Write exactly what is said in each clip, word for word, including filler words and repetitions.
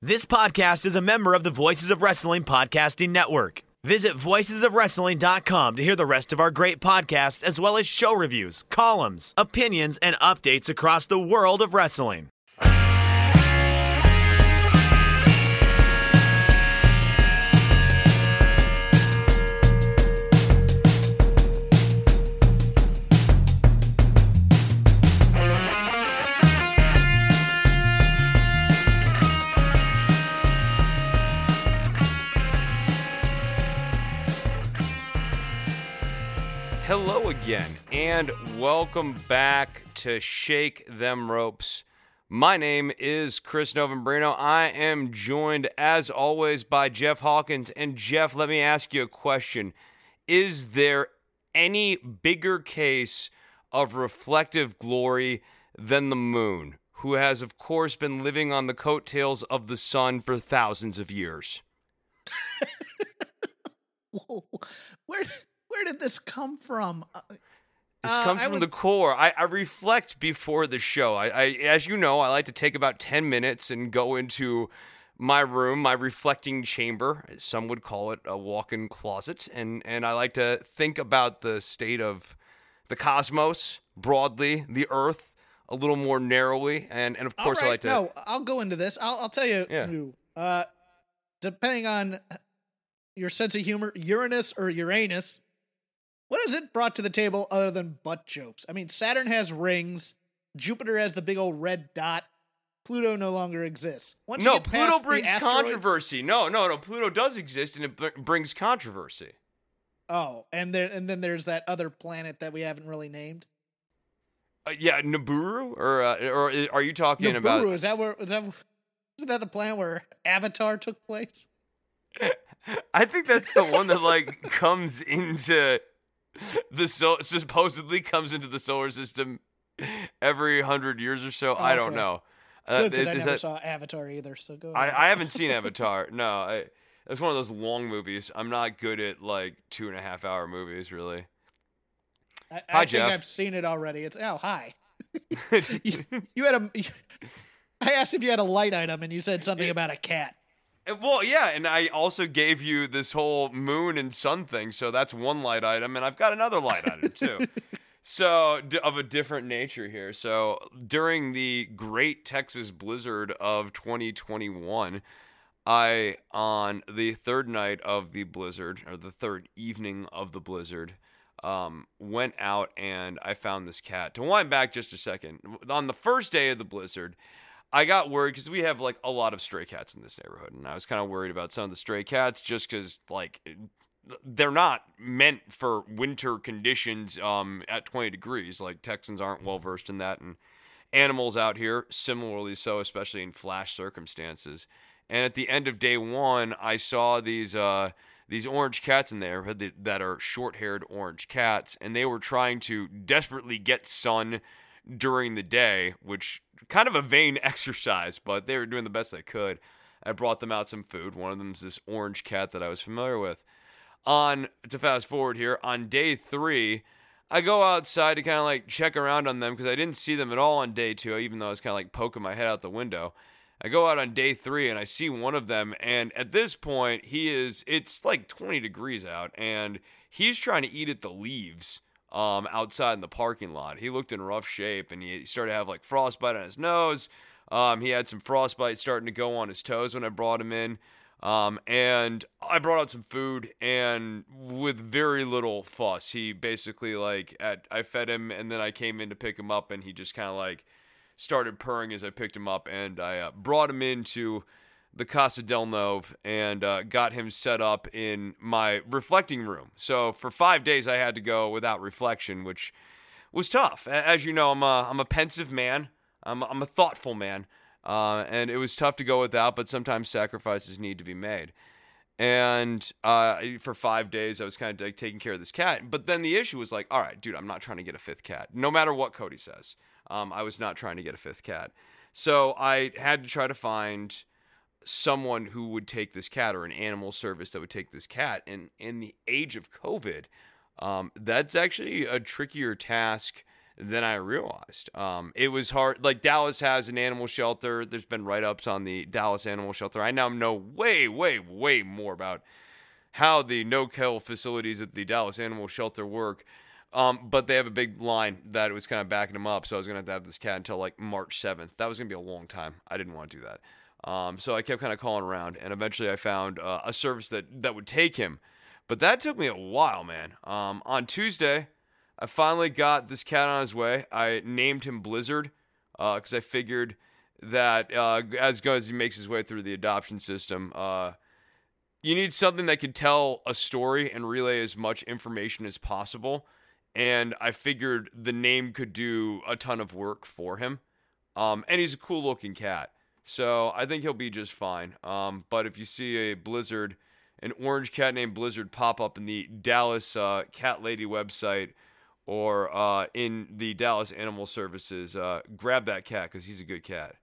This podcast is a member of the Voices of Wrestling Podcasting Network. Visit voices of wrestling dot com to hear the rest of our great podcasts, as well as show reviews, columns, opinions, and updates across the world of wrestling. Hello again, and welcome back to Shake Them Ropes. My name is Chris Novembrino. I am joined, as always, by Jeff Hawkins. And Jeff, let me ask you a question. Is there any bigger case of reflective glory than the moon, who has, of course, been living on the coattails of the sun for thousands of years? Whoa, where... Where did this come from? Uh, this comes from would... the core. I, I reflect before the show. I, I, as you know, I like to take about ten minutes and go into my room, my reflecting chamber. Some would call it a walk-in closet. And, and I like to think about the state of the cosmos broadly, the earth a little more narrowly. And, and of course, right, I like to... No, I'll go into this. I'll, I'll tell you yeah. who. Uh, depending on your sense of humor, Uranus or Uranus, what has it brought to the table other than butt jokes? I mean, Saturn has rings. Jupiter has the big old red dot. Pluto no longer exists. Once no, you get Pluto past brings the asteroids, controversy. No, no, no. Pluto does exist, and it b- brings controversy. Oh, and there, and then there's that other planet that we haven't really named. Uh, yeah, Nibiru, or uh, or are you talking Nibiru, about? Is that where? Is that? Isn't that the planet where Avatar took place? I think that's the one that like comes into. The so supposedly comes into the solar system every hundred years or so. Oh, I don't okay. know. Uh, Good, because I never that, saw Avatar either. So go. I, ahead. I haven't seen Avatar. No, I, it's one of those long movies. I'm not good at like two and a half hour movies, really. I, I hi, think Jeff. I've seen it already. It's oh hi. you, you had a. I asked if you had a light item, and you said something about a cat. Well, yeah, and I also gave you this whole moon and sun thing, so that's one light item, and I've got another light item, too. So, d- of a different nature here. So, during the great Texas blizzard of twenty twenty-one, I, on the third night of the blizzard, or the third evening of the blizzard, um, went out and I found this cat. To wind back just a second, on the first day of the blizzard, I got worried because we have, like, a lot of stray cats in this neighborhood, and I was kind of worried about some of the stray cats just because, like, they're not meant for winter conditions um, at twenty degrees. Like, Texans aren't well-versed in that, and animals out here, similarly so, especially in flash circumstances. And at the end of day one, I saw these uh, these orange cats in there that are short-haired orange cats, and they were trying to desperately get sun during the day, which kind of a vain exercise, but they were doing the best they could. I brought them out some food. One of them is this orange cat that I was familiar with. On, to fast forward here, on day three, I go outside to kind of like check around on them because I didn't see them at all on day two, even though I was kind of like poking my head out the window. I go out on day three and I see one of them, and at this point, he is, it's like twenty degrees out, and he's trying to eat at the leaves Um, outside in the parking lot. He looked in rough shape, and he started to have like frostbite on his nose. Um, he had some frostbite starting to go on his toes when I brought him in. Um, and I brought out some food, and with very little fuss, he basically like at I fed him, and then I came in to pick him up, and he just kind of like started purring as I picked him up, and I uh, brought him into the Casa del Nove and uh, got him set up in my reflecting room. So for five days I had to go without reflection, which was tough. As you know, I'm a, I'm a pensive man. I'm, I'm a thoughtful man. Uh, and it was tough to go without, but sometimes sacrifices need to be made. And uh, for five days I was kind of like taking care of this cat. But then the issue was like, all right, dude, I'm not trying to get a fifth cat. No matter what Cody says, um, I was not trying to get a fifth cat. So I had to try to find someone who would take this cat, or an animal service that would take this cat. And in the age of COVID, um, that's actually a trickier task than I realized. Um, it was hard. Like, Dallas has an animal shelter. There's been write-ups on the Dallas animal shelter. I now know way, way, way more about how the no-kill facilities at the Dallas animal shelter work. Um, but they have a big line that was kind of backing them up, so I was going to have to have this cat until, like, March seventh. That was going to be a long time. I didn't want to do that. Um, so I kept kind of calling around, and eventually I found uh, a service that, that would take him. But that took me a while, man. Um, on Tuesday, I finally got this cat on his way. I named him Blizzard because uh, I figured that uh, as as he makes his way through the adoption system, uh, you need something that could tell a story and relay as much information as possible. And I figured the name could do a ton of work for him. Um, and he's a cool-looking cat. So I think he'll be just fine. Um, but if you see a Blizzard, an orange cat named Blizzard pop up in the Dallas uh, Cat Lady website or uh, in the Dallas Animal Services, uh, grab that cat because he's a good cat.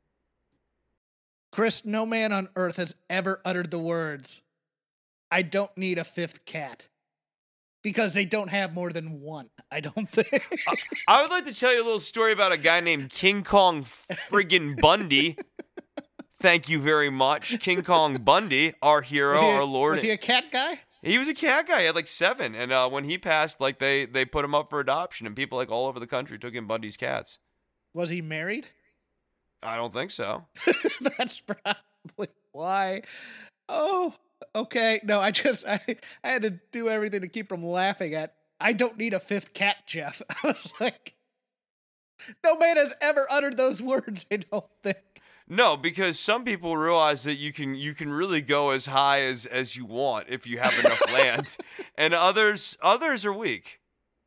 Chris, no man on earth has ever uttered the words, "I don't need a fifth cat." Because they don't have more than one, I don't think. I, I would like to tell you a little story about a guy named King Kong friggin' Bundy. Thank you very much. King Kong Bundy, our hero, a, our lord. Was he a cat guy? He was a cat guy. He had like seven. And uh, when he passed, like they, they put him up for adoption. And people like all over the country took in Bundy's cats. Was he married? I don't think so. That's probably why. Oh, okay. No, I just, I, I had to do everything to keep from laughing at, "I don't need a fifth cat, Jeff." I was like, no man has ever uttered those words, I don't think. No, because some people realize that you can you can really go as high as, as you want if you have enough land. And others others are weak.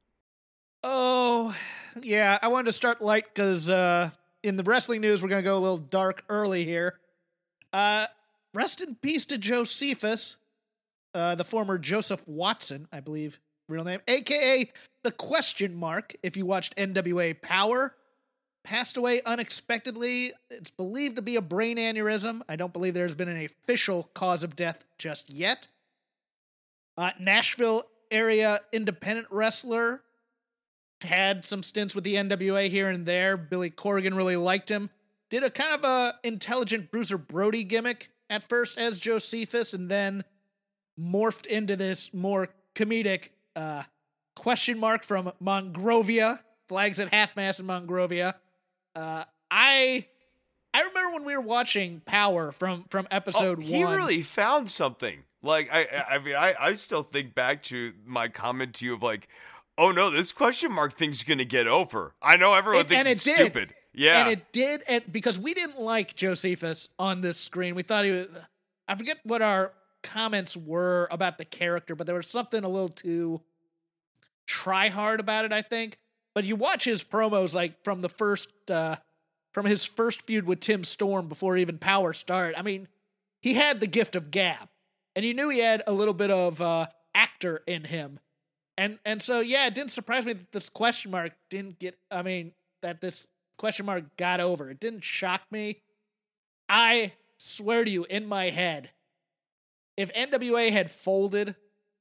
Oh, yeah. I wanted to start light because uh, in the wrestling news, we're going to go a little dark early here. Uh, rest in peace to Josephus, uh, the former Joseph Watson, I believe, real name, a k a the Question Mark, if you watched N W A Power. Passed away unexpectedly. It's believed to be a brain aneurysm. I don't believe there's been an official cause of death just yet. Uh, Nashville area independent wrestler. Had some stints with the N W A here and there. Billy Corgan really liked him. Did a kind of a intelligent Bruiser Brody gimmick at first as Josephus, and then morphed into this more comedic uh, Question Mark from Monrovia. Flags at half-mast in Monrovia. Uh, I I remember when we were watching Power from, from episode oh, he one. He really found something. Like, I I mean, I, I still think back to my comment to you of like, oh no, this Question Mark thing's going to get over. I know everyone it, thinks it it's did. stupid. Yeah. And it did, and because we didn't like Josephus on this screen. We thought he was, I forget what our comments were about the character, but there was something a little too try hard about it, I think. But you watch his promos, like, from the first, uh, from his first feud with Tim Storm before even Power started. I mean, he had the gift of gab, and you knew he had a little bit of uh, actor in him. And and so, yeah, it didn't surprise me that this Question Mark didn't get, I mean, that this Question Mark got over. It didn't shock me. I swear to you, in my head, if N W A had folded,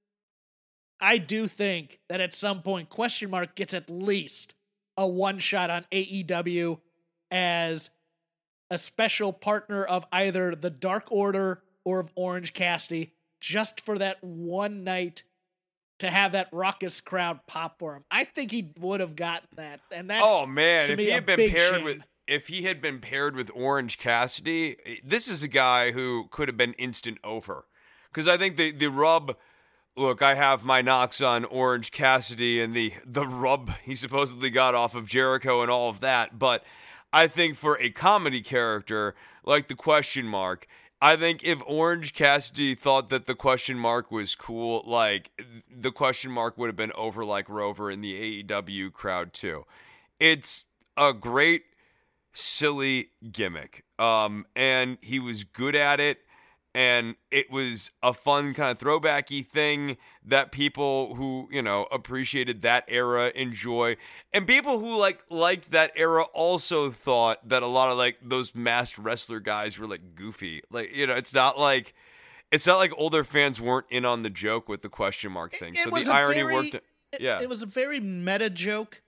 I do think that at some point Question Mark gets at least a one shot on A E W as a special partner of either the Dark Order or of Orange Cassidy, just for that one night to have that raucous crowd pop for him. I think he would have gotten that. And that's, oh man, to if me, he a had been big paired shame. with if he had been paired with Orange Cassidy, this is a guy who could have been instant over. Because I think the the rub. Look, I have my knocks on Orange Cassidy and the, the rub he supposedly got off of Jericho and all of that, but I think for a comedy character like the Question Mark, I think if Orange Cassidy thought that the Question Mark was cool, like, the Question Mark would have been over like Rover in the A E W crowd too. It's a great, silly gimmick, um, and he was good at it. And it was a fun kind of throwbacky thing that people who, you know, appreciated that era enjoy. And people who, like, liked that era also thought that a lot of, like, those masked wrestler guys were, like, goofy. Like, you know, it's not like, it's not like older fans weren't in on the joke with the Question Mark thing. It, it so was the a irony very, worked. It, yeah. It was a very meta joke.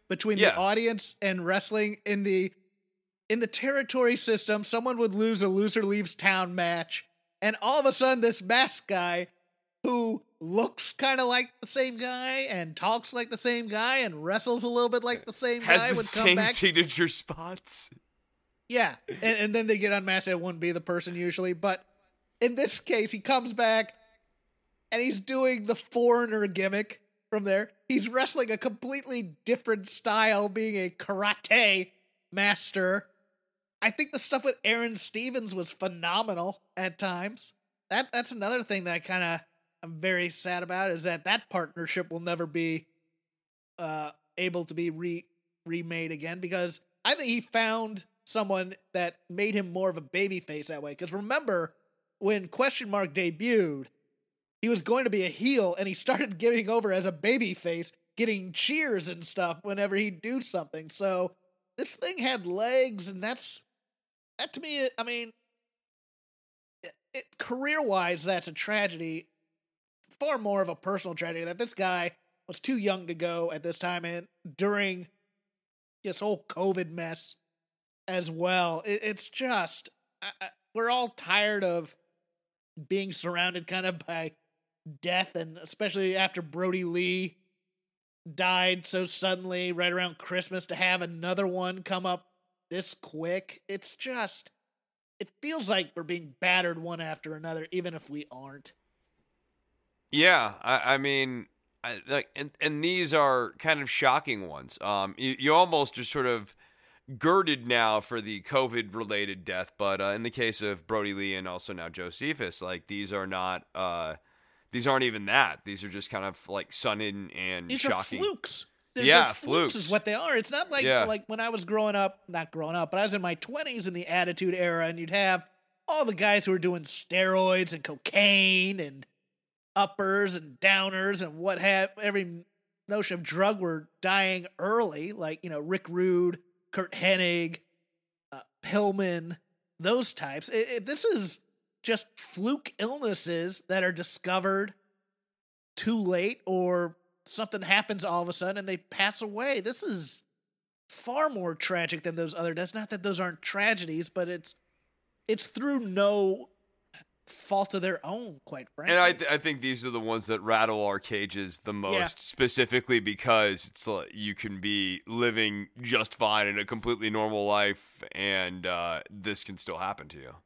between Yeah. the audience and wrestling in the in the territory system. Someone would lose a loser leaves town match, and all of a sudden this masked guy who looks kind of like the same guy and talks like the same guy and wrestles a little bit like the same Has guy the would come same back. signature spots. Yeah, and, and then they get unmasked. It wouldn't be the person usually, but in this case, he comes back and he's doing the foreigner gimmick from there. He's wrestling a completely different style, being a karate master. I think the stuff with Aaron Stevens was phenomenal at times. That that's another thing that I kind of I'm very sad about, is that that partnership will never be uh, able to be re remade again, because I think he found someone that made him more of a babyface that way. Because remember, when Question Mark debuted, he was going to be a heel, and he started getting over as a babyface, getting cheers and stuff whenever he'd do something. So this thing had legs, and that's that to me. I mean, it, it, career-wise, that's a tragedy. Far more of a personal tragedy that this guy was too young to go at this time, and during this whole COVID mess as well. It, it's just I, I, we're all tired of being surrounded kind of by death, and especially after Brody Lee died so suddenly right around Christmas, to have another one come up this quick. It's just, it feels like we're being battered one after another, even if we aren't. Yeah, I, I mean, I, like, and and these are kind of shocking ones. Um, you, you almost are sort of girded now for the COVID-related death, but uh, in the case of Brody Lee and also now Josephus, like these are not, uh, these aren't even that. These are just kind of like sudden and These shocking. are flukes. They're, Yeah, they're flukes flukes. is what they are. It's not like Yeah. like when I was growing up, not growing up, but I was in my twenties in the Attitude Era, and you'd have all the guys who were doing steroids and cocaine and uppers and downers and what have every notion of drug were dying early, like, you know, Rick Rude, Kurt Hennig, uh, Pillman, those types. It, it, this is just fluke illnesses that are discovered too late, or something happens all of a sudden and they pass away. This is far more tragic than those other deaths. Not that those aren't tragedies, but it's it's through no fault of their own, quite frankly. And I, th- I think these are the ones that rattle our cages the most, Yeah. specifically because it's like you can be living just fine in a completely normal life, and uh, this can still happen to you.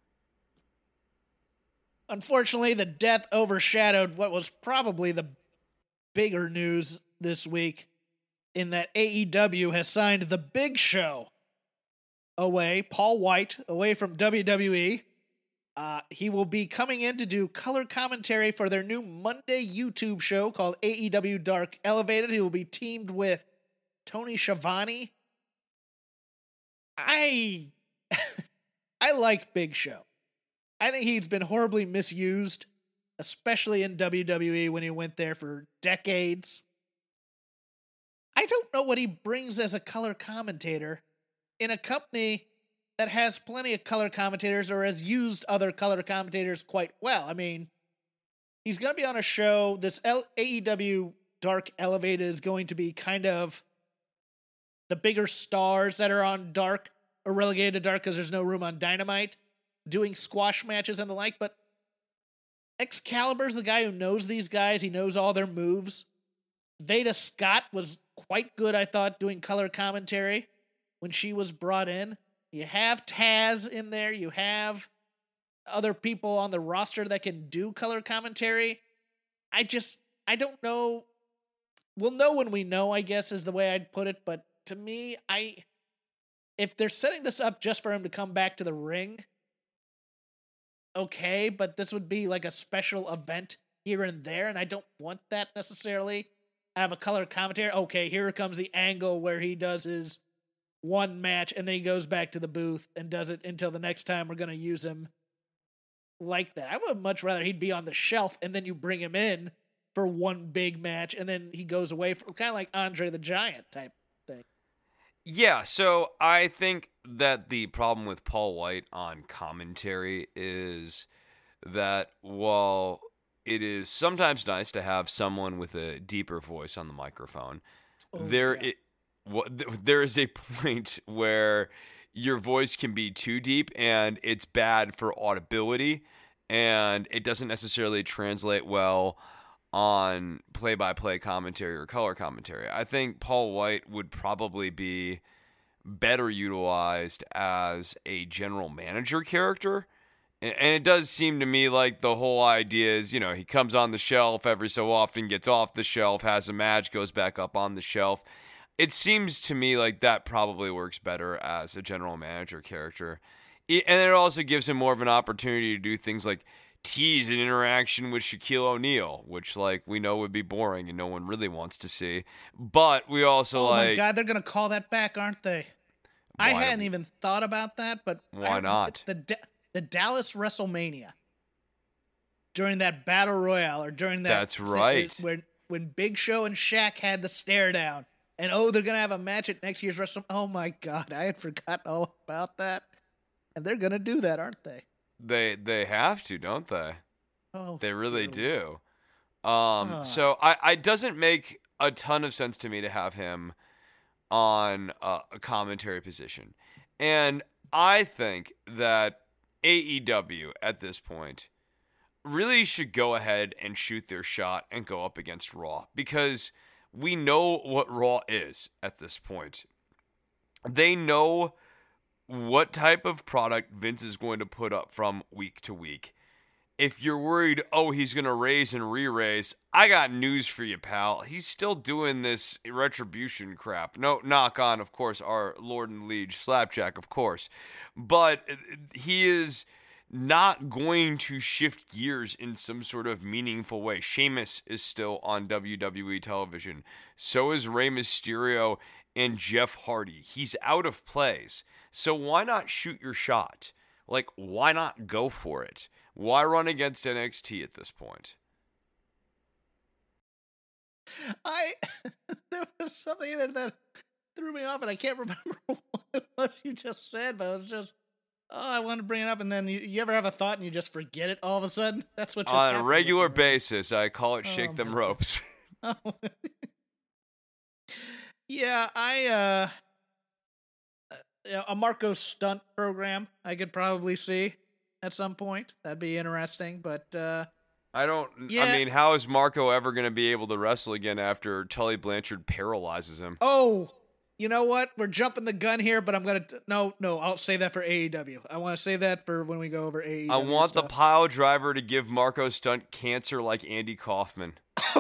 Unfortunately, the death overshadowed what was probably the bigger news this week, in that A E W has signed The Big Show away, Paul White, away from W W E. Uh, he will be coming in to do color commentary for their new Monday YouTube show called A E W Dark Elevated. He will be teamed with Tony Schiavone. I I like Big Show. I think he's been horribly misused, especially in W W E when he went there for decades. I don't know what he brings as a color commentator in a company that has plenty of color commentators, or has used other color commentators quite well. I mean, he's going to be on a show. This L- A E W Dark Elevated is going to be kind of the bigger stars that are on Dark, or relegated to Dark because there's no room on Dynamite, doing squash matches and the like. But Excalibur's the guy who knows these guys. He knows all their moves. Veda Scott was quite good, I thought, doing color commentary when she was brought in. You have Taz in there. You have other people on the roster that can do color commentary. I just, I don't know. We'll know when we know, I guess, is the way I'd put it. But to me, I, if they're setting this up just for him to come back to the ring, okay, but this would be like a special event here and there, and I don't want that necessarily. I have a color commentary. Okay, here comes the angle where he does his one match, and then he goes back to the booth and does it until the next time we're going to use him like that. I would much rather he'd be on the shelf, and then you bring him in for one big match, and then he goes away for kind of like Andre the Giant type thing. Yeah, so I think that the problem with Paul White on commentary is that while it is sometimes nice to have someone with a deeper voice on the microphone, Oh, there yeah. it, what, th- there is a point where your voice can be too deep and it's bad for audibility, and it doesn't necessarily translate well on play-by-play commentary or color commentary. I think Paul White would probably be better utilized as a general manager character. And it does seem to me like the whole idea is, you know, he comes on the shelf every so often, gets off the shelf, has a match, goes back up on the shelf. It seems to me like that probably works better as a general manager character. And it also gives him more of an opportunity to do things like tease an interaction with Shaquille O'Neal, which, like, we know would be boring and no one really wants to see. But we also, oh like... Oh, my God, they're going to call that back, aren't they? I hadn't even thought about that, but... Why not? The, the, the Dallas WrestleMania, during that Battle Royale, or during that... That's right. When, when Big Show and Shaq had the stare down, and, oh, they're going to have a match at next year's WrestleMania. Oh, my God, I had forgotten all about that. And they're going to do that, aren't they? They they have to, don't they? Oh, they really really? do. Um, Oh. So I, I doesn't make a ton of sense to me to have him on a, a commentary position. And I think that A E W at this point really should go ahead and shoot their shot and go up against Raw, because we know what Raw is at this point. They know what type of product Vince is going to put up from week to week. If you're worried, oh, he's going to raise and re-raise, I got news for you, pal. He's still doing this retribution crap. No knock on, of course, our Lord and Liege Slapjack, of course. But he is not going to shift gears in some sort of meaningful way. Sheamus is still on W W E television. So is Rey Mysterio and Jeff Hardy. He's out of plays. So why not shoot your shot? Like, why not go for it? Why run against N X T at this point? I there was something there that threw me off, and I can't remember what it was you just said, but it was just, oh, I wanted to bring it up, and then you, you ever have a thought and you just forget it all of a sudden? That's what just On a happened regular with me. basis, I call it shake Oh, them my ropes. Oh. Yeah, I uh, uh, you know, a Marco stunt program I could probably see at some point. That'd be interesting, but uh, I don't. Yeah. I mean, how is Marco ever going to be able to wrestle again after Tully Blanchard paralyzes him? oh, you know what? We're jumping the gun here, but I'm gonna no, no. I'll save that for A E W. I want to save that for when we go over A E W. I want stuff. the pile driver to give Marco Stunt cancer like Andy Kaufman.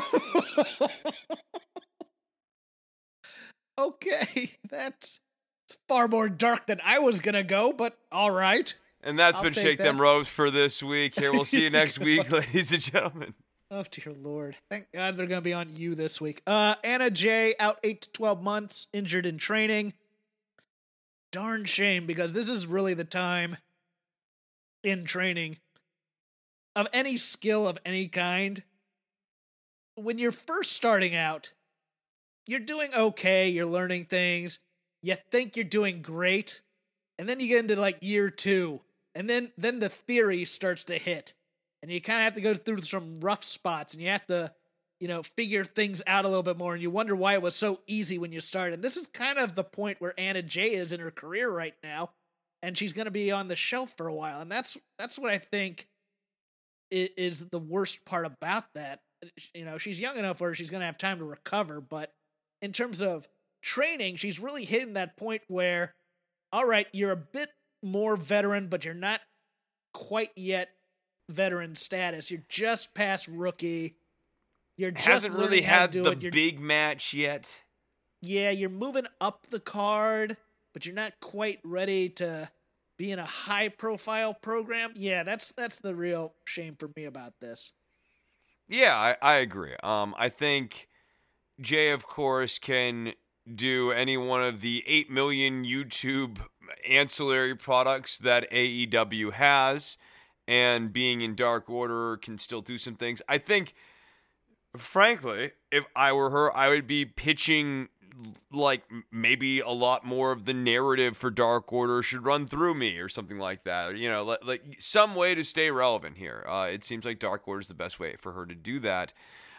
Okay, that's far more dark than I was gonna go, but all right. And that's I'll been take Shake that. Them Ropes for this week. Here, we'll see you next week, ladies and gentlemen. Oh dear Lord! Thank God they're gonna be on you this week. Uh, Anna Jay out eight to twelve months, injured in training. Darn shame, because this is really the time in training of any skill of any kind. When you're first starting out, you're doing okay, you're learning things, you think you're doing great, and then you get into like year two, and then then the theory starts to hit, and you kind of have to go through some rough spots, and you have to, you know, figure things out a little bit more, and you wonder why it was so easy when you started. And this is kind of the point where Anna Jay is in her career right now, and she's going to be on the shelf for a while, and that's that's what I think i- is the worst part about that. You know, she's young enough where she's going to have time to recover, but in terms of training, she's really hitting that point where, all right, you're a bit more veteran, but you're not quite yet veteran status. You're just past rookie. You're just Hasn't really learning how to had do the it. You're, big match yet. yeah, you're moving up the card, but you're not quite ready to be in a high-profile program. Yeah, that's that's the real shame for me about this. Yeah, I, I agree. Um, I think Jay, of course, can do any one of the eight million YouTube ancillary products that A E W has, and being in Dark Order can still do some things. I think, frankly, if I were her, I would be pitching like maybe a lot more of the narrative for Dark Order should run through me or something like that. You know, like, like some way to stay relevant here. Uh, it seems like Dark Order is the best way for her to do that.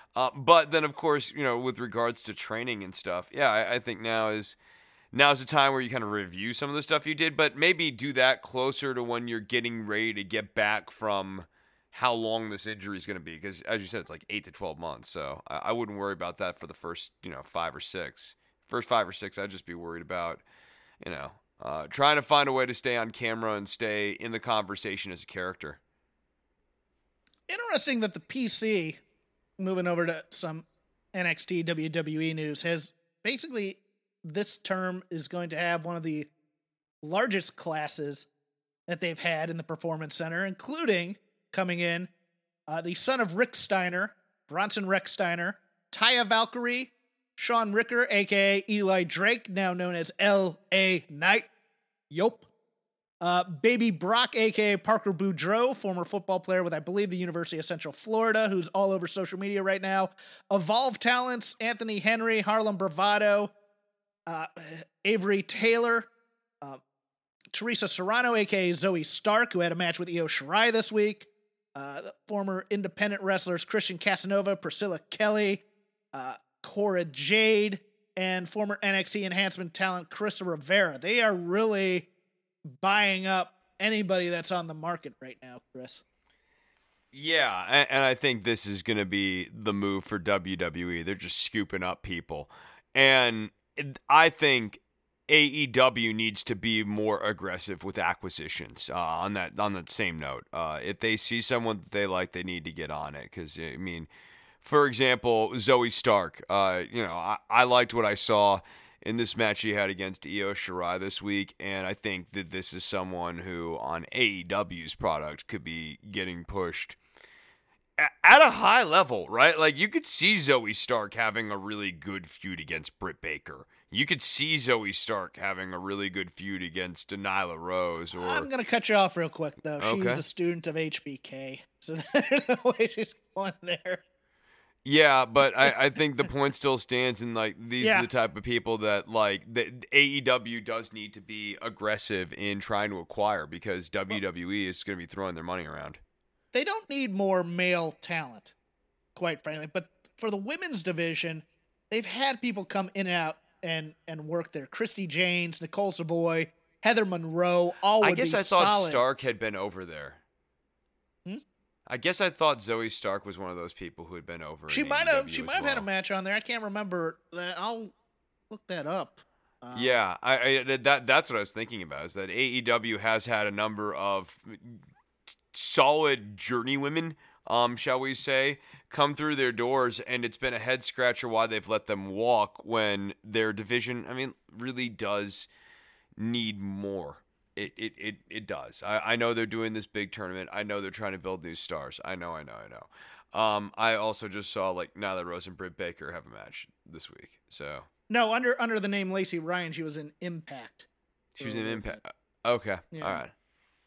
Uh, but then, of course, you know, with regards to training and stuff, yeah, I, I think now is now's the time where you kind of review some of the stuff you did, but maybe do that closer to when you're getting ready to get back from how long this injury is going to be. Because, as you said, it's like eight to twelve months. So I, I wouldn't worry about that for the first, you know, five or six. First five or six, I'd just be worried about, you know, uh, trying to find a way to stay on camera and stay in the conversation as a character. Interesting that the P C, moving over to some N X T W W E news, has basically this term is going to have one of the largest classes that they've had in the Performance Center, including coming in uh, the son of Rick Steiner, Bronson Rex Steiner, Taya Valkyrie, Sean Ricker, a k a. Eli Drake, now known as L A Knight. Yup. Uh, Baby Brock, a k a. Parker Boudreaux, former football player with, I believe, the University of Central Florida, who's all over social media right now. Evolve Talents, Anthony Henry, Harlem Bravado, uh, Avery Taylor, uh, Teresa Serrano, a k a. Zoe Stark, who had a match with Io Shirai this week. Uh, former independent wrestlers Christian Casanova, Priscilla Kelly, uh, Cora Jade, and former N X T enhancement talent Carissa Rivera. They are really buying up anybody that's on the market right now, Chris. Yeah, and, and I think this is going to be the move for W W E. They're just scooping up people. And I think A E W needs to be more aggressive with acquisitions. Uh, on that on that same note, uh, if they see someone that they like, they need to get on it. Because I mean, for example, Zoe Stark. Uh, you know, I, I liked what I saw in this match she had against Io Shirai this week, and I think that this is someone who on A E W's product could be getting pushed at a high level, right? Like, you could see Zoe Stark having a really good feud against Britt Baker. You could see Zoe Stark having a really good feud against Nyla Rose. Or I'm going to cut you off real quick, though. She's okay. a student of H B K, so there's no way she's going there. Yeah, but I, I think the point still stands, and like these yeah. are the type of people that like the A E W does need to be aggressive in trying to acquire, because W W E is going to be throwing their money around. They don't need more male talent, quite frankly. But for the women's division, they've had people come in and out and, and work there. Christy Janes, Nicole Savoy, Heather Monroe, all would I guess be I thought solid. Stark had been over there. Hmm? I guess I thought Zoe Stark was one of those people who had been over. She in might A E W have. She as might have well. had a match on there. I can't remember that. I'll look that up. Um, Yeah, I, I that that's what I was thinking about. Is that A E W has had a number of solid journey women, um, shall we say, come through their doors, and it's been a head scratcher why they've let them walk when their division, I mean, really does need more. It it it, it does. I, I know they're doing this big tournament. I know they're trying to build new stars. I know, I know, I know. Um, I also just saw like Nyla Rose and Britt Baker have a match this week. So no, under under the name Lacey Ryan, she was in Impact. she was in Impact. Okay, Yeah. all right.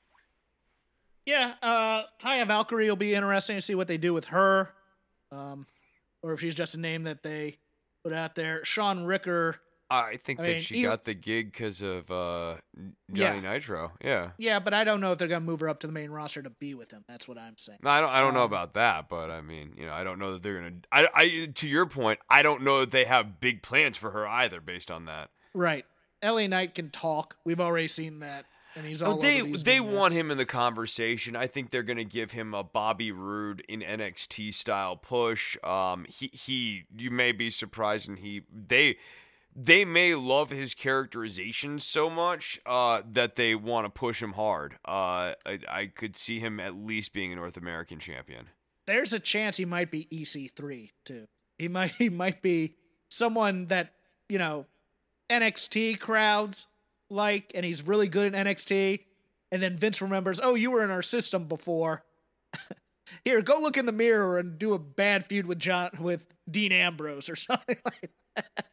Yeah, uh, Taya Valkyrie will be interesting to see what they do with her, um, or if she's just a name that they put out there. Sean Ricker. I think I that mean, she you- got the gig because of uh, Johnny Yeah. Nitro. Yeah. Yeah, but I don't know if they're gonna move her up to the main roster to be with him. That's what I'm saying. No, I don't. I don't know Um, about that, but I mean, you know, I don't know that they're gonna. I, I, to your point, I don't know that they have big plans for her either, based on that. Right. L A Knight can talk. We've already seen that, and he's all Oh, they over these they vignettes. want him in the conversation. I think they're gonna give him a Bobby Roode in N X T style push. Um, he he. You may be surprised, and he they. They may love his characterization so much uh, that they want to push him hard. Uh, I, I could see him at least being a North American champion. There's a chance he might be E C three too. He might he might be someone that, you know, N X T crowds like, and he's really good in N X T. And then Vince remembers, oh, you were in our system before. Here, go look in the mirror and do a bad feud with John with Dean Ambrose or something like that.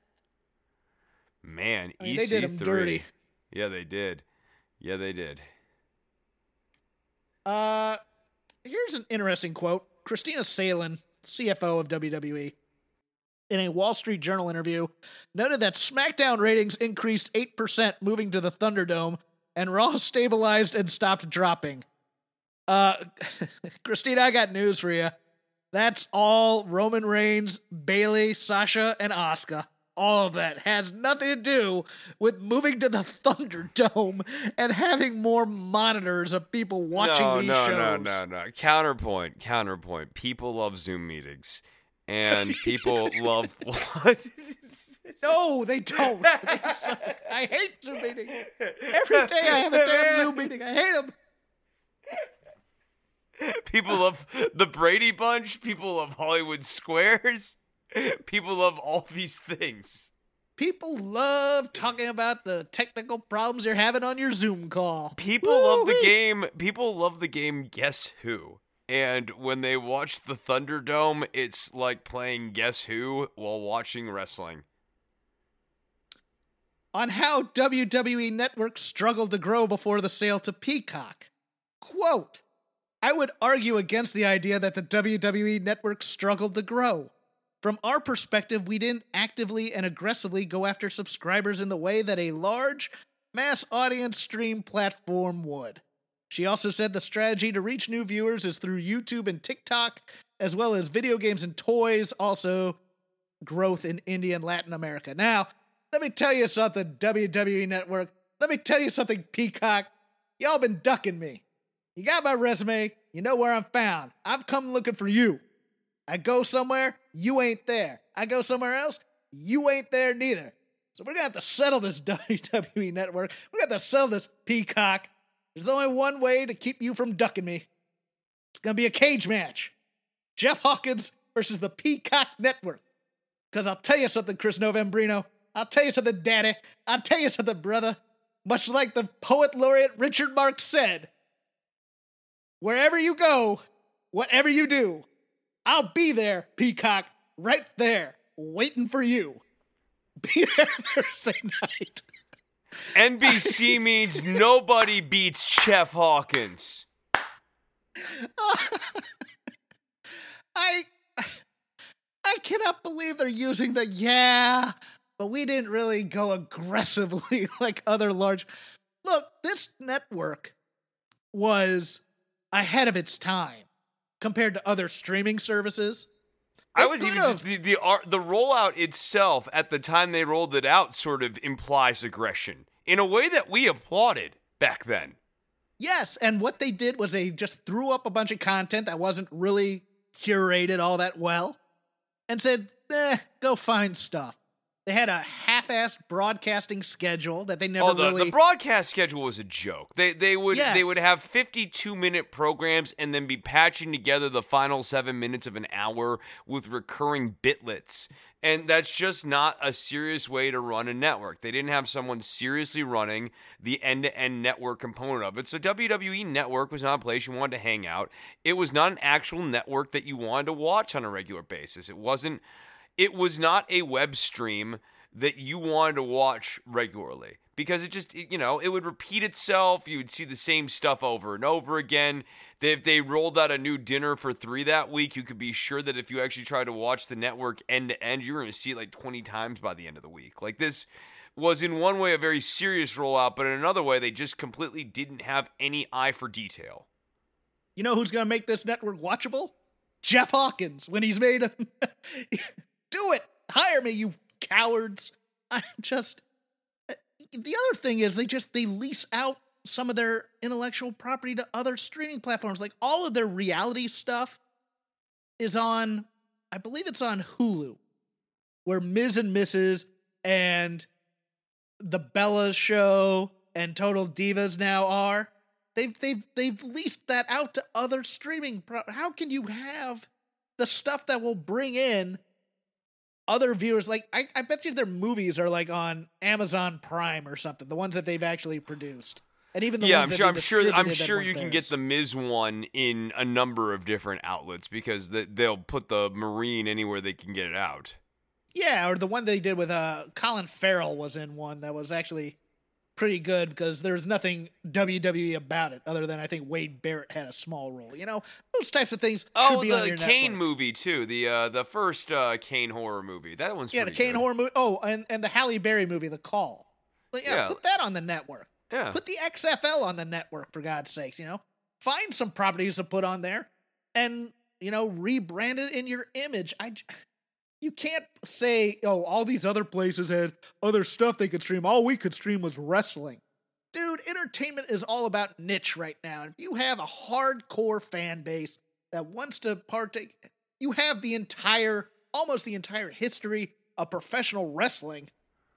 Man, I mean, E C they three. did him dirty. Yeah, they did. Yeah, they did. Uh, here's an interesting quote. Christina Salin, C F O of W W E, in a Wall Street Journal interview, noted that SmackDown ratings increased eight percent moving to the Thunderdome, and Raw stabilized and stopped dropping. Uh, Christina, I got news for you. That's all Roman Reigns, Bayley, Sasha, and Asuka. All of that has nothing to do with moving to the Thunderdome and having more monitors of people watching no, these no, shows. No, no, no, no. Counterpoint, counterpoint. People love Zoom meetings. And people love what? No, they don't. They suck. I hate Zoom meetings. Every day I have a damn Zoom meeting. I hate them. People love the Brady Bunch. People love Hollywood Squares. People love all these things. People love talking about the technical problems you're having on your Zoom call. People Woo-wee. love the game. People love the game Guess Who. And when they watch the Thunderdome, it's like playing Guess Who while watching wrestling. On how W W E Network struggled to grow before the sale to Peacock. Quote, I would argue against the idea that the W W E Network struggled to grow. From our perspective, we didn't actively and aggressively go after subscribers in the way that a large, mass audience stream platform would. She also said the strategy to reach new viewers is through YouTube and TikTok, as well as video games and toys, also growth in India and Latin America. Now, let me tell you something, W W E Network. Let me tell you something, Peacock. Y'all been ducking me. You got my resume. You know where I'm found. I've come looking for you. I go somewhere, you ain't there. I go somewhere else, you ain't there neither. So we're going to have to settle this W W E Network. We're going to have to settle this, Peacock. There's only one way to keep you from ducking me. It's going to be a cage match. Jeff Hawkins versus the Peacock Network. Because I'll tell you something, Chris Novembrino. I'll tell you something, Daddy. I'll tell you something, brother. Much like the poet laureate Richard Marx said, wherever you go, whatever you do, I'll be there, Peacock, right there, waiting for you. Be there Thursday night. N B C means nobody beats Jeff Hawkins. I I cannot believe they're using the yeah, but we didn't really go aggressively like other large. Look, this network was ahead of its time compared to other streaming services. I was even just, the the art, the rollout itself at the time they rolled it out sort of implies aggression in a way that we applauded back then. Yes, and what they did was they just threw up a bunch of content that wasn't really curated all that well and said, eh, go find stuff. They had a half-assed broadcasting schedule that they never oh, the, really... the broadcast schedule was a joke. They they would yes. they would have fifty-two minute programs and then be patching together the final seven minutes of an hour with recurring bitlets. And that's just not a serious way to run a network. They didn't have someone seriously running the end-to-end network component of it. So W W E Network was not a place you wanted to hang out. It was not an actual network that you wanted to watch on a regular basis. It wasn't. It was not a web stream that you wanted to watch regularly because it just, you know, it would repeat itself. You would see the same stuff over and over again. If they rolled out a new dinner for three that week, you could be sure that if you actually tried to watch the network end to end, you were going to see it like twenty times by the end of the week. Like, this was in one way a very serious rollout, but in another way, they just completely didn't have any eye for detail. You know who's going to make this network watchable? Jeff Hawkins, when he's made a... Do it! Hire me, you cowards! I just... The other thing is they just, they lease out some of their intellectual property to other streaming platforms. Like, all of their reality stuff is on, I believe it's on Hulu, where Miz and Missus and the Bella Show and Total Divas now are. They've, they've, they've leased that out to other streaming pro- How can you have the stuff that will bring in other viewers? Like, I, I bet you their movies are like on Amazon Prime or something, the ones that they've actually produced. And even the yeah, ones I'm that sure. I'm sure. I'm that sure weren't you can theirs. get the Miz one in a number of different outlets because the, they'll put the Marine anywhere they can get it out. Yeah, or the one they did with uh, Colin Farrell was in one that was actually pretty good because there's nothing W W E about it other than I think Wade Barrett had a small role. You know, those types of things. Oh, should be on the your Kane network. movie too. The uh, the first uh, Kane horror movie. That one's Yeah, the pretty Kane good. horror movie. Oh, and, and the Halle Berry movie, The Call. Like, yeah, Yeah. put that on the network. Yeah. Put the X F L on the network, for God's sakes, you know? Find some properties to put on there and you know, rebrand it in your image. I, you can't say, oh, all these other places had other stuff they could stream. All we could stream was wrestling. Dude, entertainment is all about niche right now. If you have a hardcore fan base that wants to partake, you have the entire, almost the entire history of professional wrestling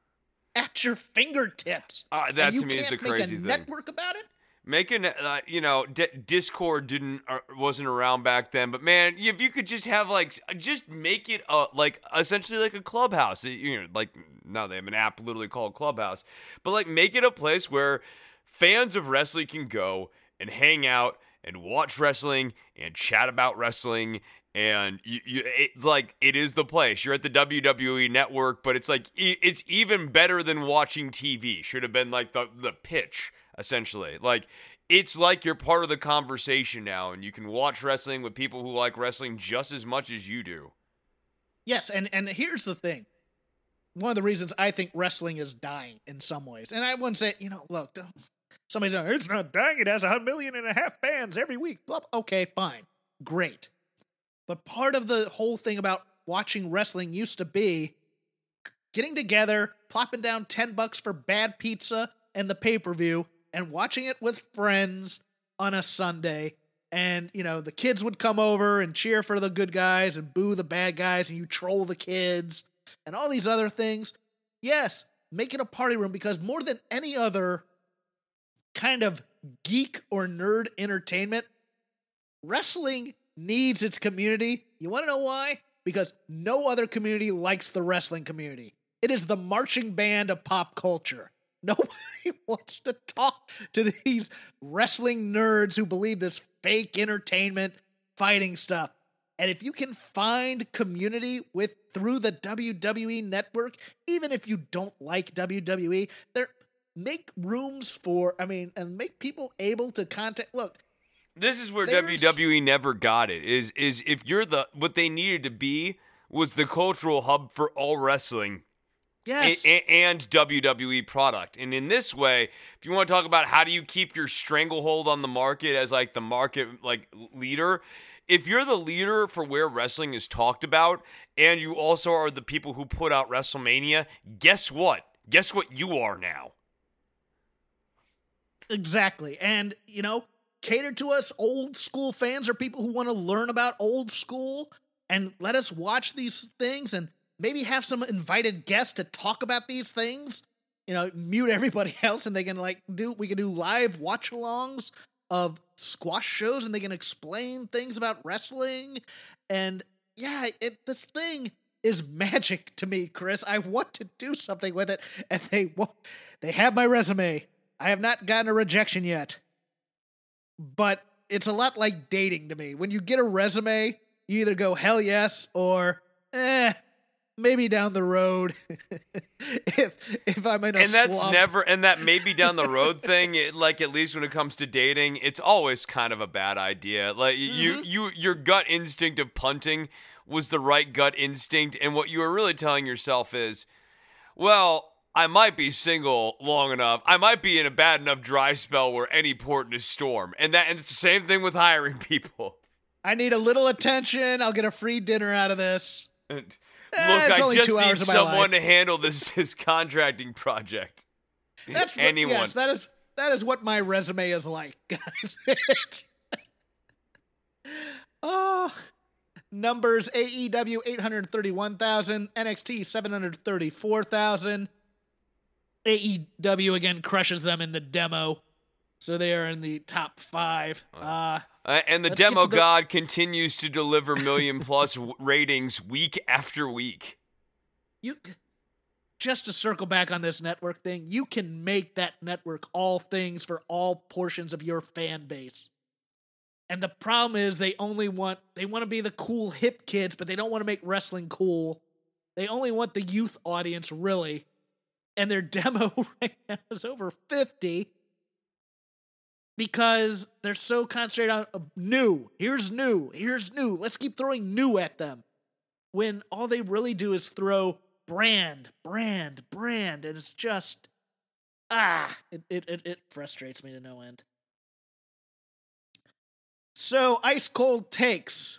at your fingertips. Uh, that and you to me is can't a crazy make a thing. network about it? Making, uh, you know, D- Discord didn't uh, wasn't around back then, but man, if you could just have like, just make it uh, like essentially like a Clubhouse, you know, like now they have an app literally called Clubhouse, but like make it a place where fans of wrestling can go and hang out and watch wrestling and chat about wrestling. And you, you it, like it is the place. You're at the W W E Network, but it's like e- it's even better than watching T V. Should have been like the the pitch. Essentially, like it's like you're part of the conversation now, and you can watch wrestling with people who like wrestling just as much as you do. Yes, and and here's the thing. One of the reasons I think wrestling is dying in some ways, and I wouldn't say, you know, look, somebody's like, it's not dying. It has a million and a half fans every week. Okay, fine, great. But part of the whole thing about watching wrestling used to be getting together, plopping down ten bucks for bad pizza and the pay-per-view, and watching it with friends on a Sunday. And, you know, the kids would come over and cheer for the good guys and boo the bad guys, and you troll the kids and all these other things. Yes, make it a party room, because more than any other kind of geek or nerd entertainment, wrestling needs its community. You want to know why? Because no other community likes the wrestling community. It is the marching band of pop culture. Nobody wants to talk to these wrestling nerds who believe this fake entertainment fighting stuff. And if you can find community with through the W W E Network, even if you don't like W W E, there make rooms for, I mean, and make people able to contact. Look, this is where W W E never got it. Is is if you're the what they needed to be was the cultural hub for all wrestling. Yes. A- and W W E product. And in this way, if you want to talk about how do you keep your stranglehold on the market as like the market like leader, if you're the leader for where wrestling is talked about, and you also are the people who put out WrestleMania, guess what? Guess what you are now? Exactly. And, you know, cater to us old school fans or people who want to learn about old school, and let us watch these things and maybe have some invited guests to talk about these things. You know, mute everybody else, and they can like do, we can do live watch-alongs of squash shows, and they can explain things about wrestling. And yeah, it, this thing is magic to me, Chris. I want to do something with it, and they won't. They have my resume. I have not gotten a rejection yet, but it's a lot like dating to me. When you get a resume, you either go hell yes or eh, maybe down the road. if if I'm in a and that's slump. never and that maybe down the road thing, it, like at least when it comes to dating, it's always kind of a bad idea. Like mm-hmm. you you your gut instinct of punting was the right gut instinct, and what you were really telling yourself is, well, I might be single long enough. I might be in a bad enough dry spell where any port in a storm. And that and it's the same thing with hiring people. I need a little attention. I'll get a free dinner out of this. And, Eh, Look, I just two need someone life. to handle this, this contracting project. That's what, Anyone. Yes, that is that is what my resume is like, guys. Oh, numbers: A E W eight hundred thirty-one thousand, N X T seven hundred thirty-four thousand. A E W again crushes them in the demo, so they are in the top five. Uh, Uh, and the Let's demo get to the- god continues to deliver million plus w- ratings week after week. you just to circle back on this network thing, you can make that network all things for all portions of your fan base. And the problem is they only want they want to be the cool hip kids, but they don't want to make wrestling cool. They only want the youth audience, really. And their demo right now is over fifty. Because they're so concentrated on uh, new. Here's new. Here's new. Let's keep throwing new at them. When all they really do is throw brand, brand, brand. And it's just, ah, it, it, it, it frustrates me to no end. So, Ice Cold Takes.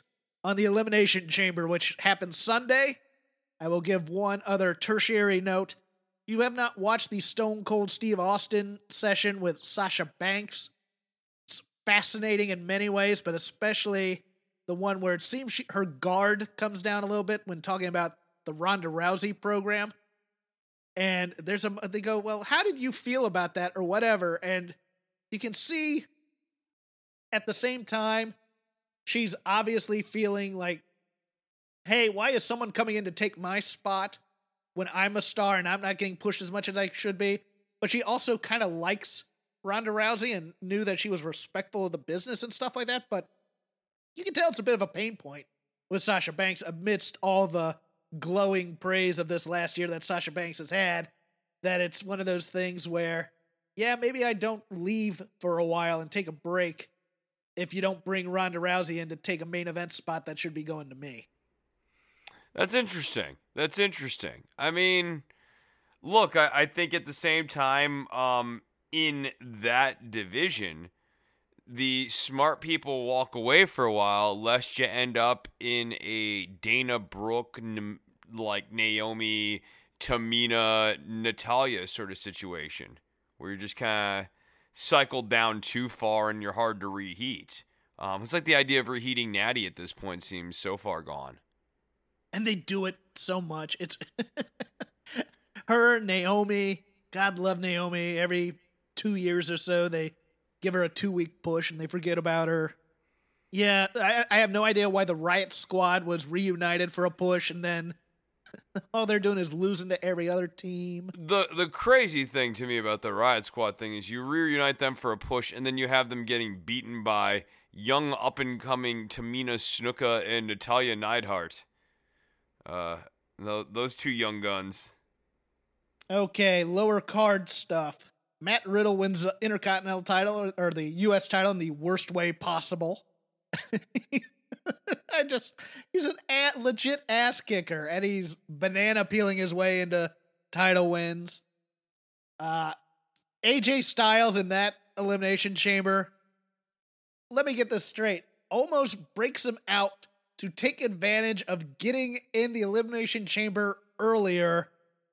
on the Elimination Chamber, which happened Sunday. I will give one other tertiary note. You have not watched the Stone Cold Steve Austin session with Sasha Banks. It's fascinating in many ways, but especially the one where it seems she, her guard comes down a little bit when talking about the Ronda Rousey program. And there's a, they go, well, how did you feel about that or whatever? And you can see at the same time, she's obviously feeling like, hey, why is someone coming in to take my spot when I'm a star and I'm not getting pushed as much as I should be? But she also kind of likes Ronda Rousey and knew that she was respectful of the business and stuff like that. But you can tell it's a bit of a pain point with Sasha Banks amidst all the glowing praise of this last year that Sasha Banks has had, that it's one of those things where, yeah, maybe I don't leave for a while and take a break if you don't bring Ronda Rousey in to take a main event spot that should be going to me. That's interesting. That's interesting. I mean, look, I, I think at the same time, um, in that division, the smart people walk away for a while, lest you end up in a Dana Brooke, N- like Naomi, Tamina, Natalia sort of situation, where you're just kind of cycled down too far and you're hard to reheat. Um, it's like the idea of reheating Natty at this point seems so far gone. And they do it so much. It's her, Naomi, God love Naomi. Every two years or so, they give her a two-week push and they forget about her. Yeah, I, I have no idea why the Riot Squad was reunited for a push and then all they're doing is losing to every other team. The the crazy thing to me about the Riot Squad thing is you reunite them for a push and then you have them getting beaten by young up-and-coming Tamina Snuka and Natalia Neidhart. Uh, th- those two young guns. Okay, lower card stuff. Matt Riddle wins the Intercontinental title or, or the U S title in the worst way possible. I just, he's an a- legit ass kicker and he's banana peeling his way into title wins. Uh, A J Styles in that Elimination Chamber, let me get this straight, almost breaks him out to take advantage of getting in the Elimination Chamber earlier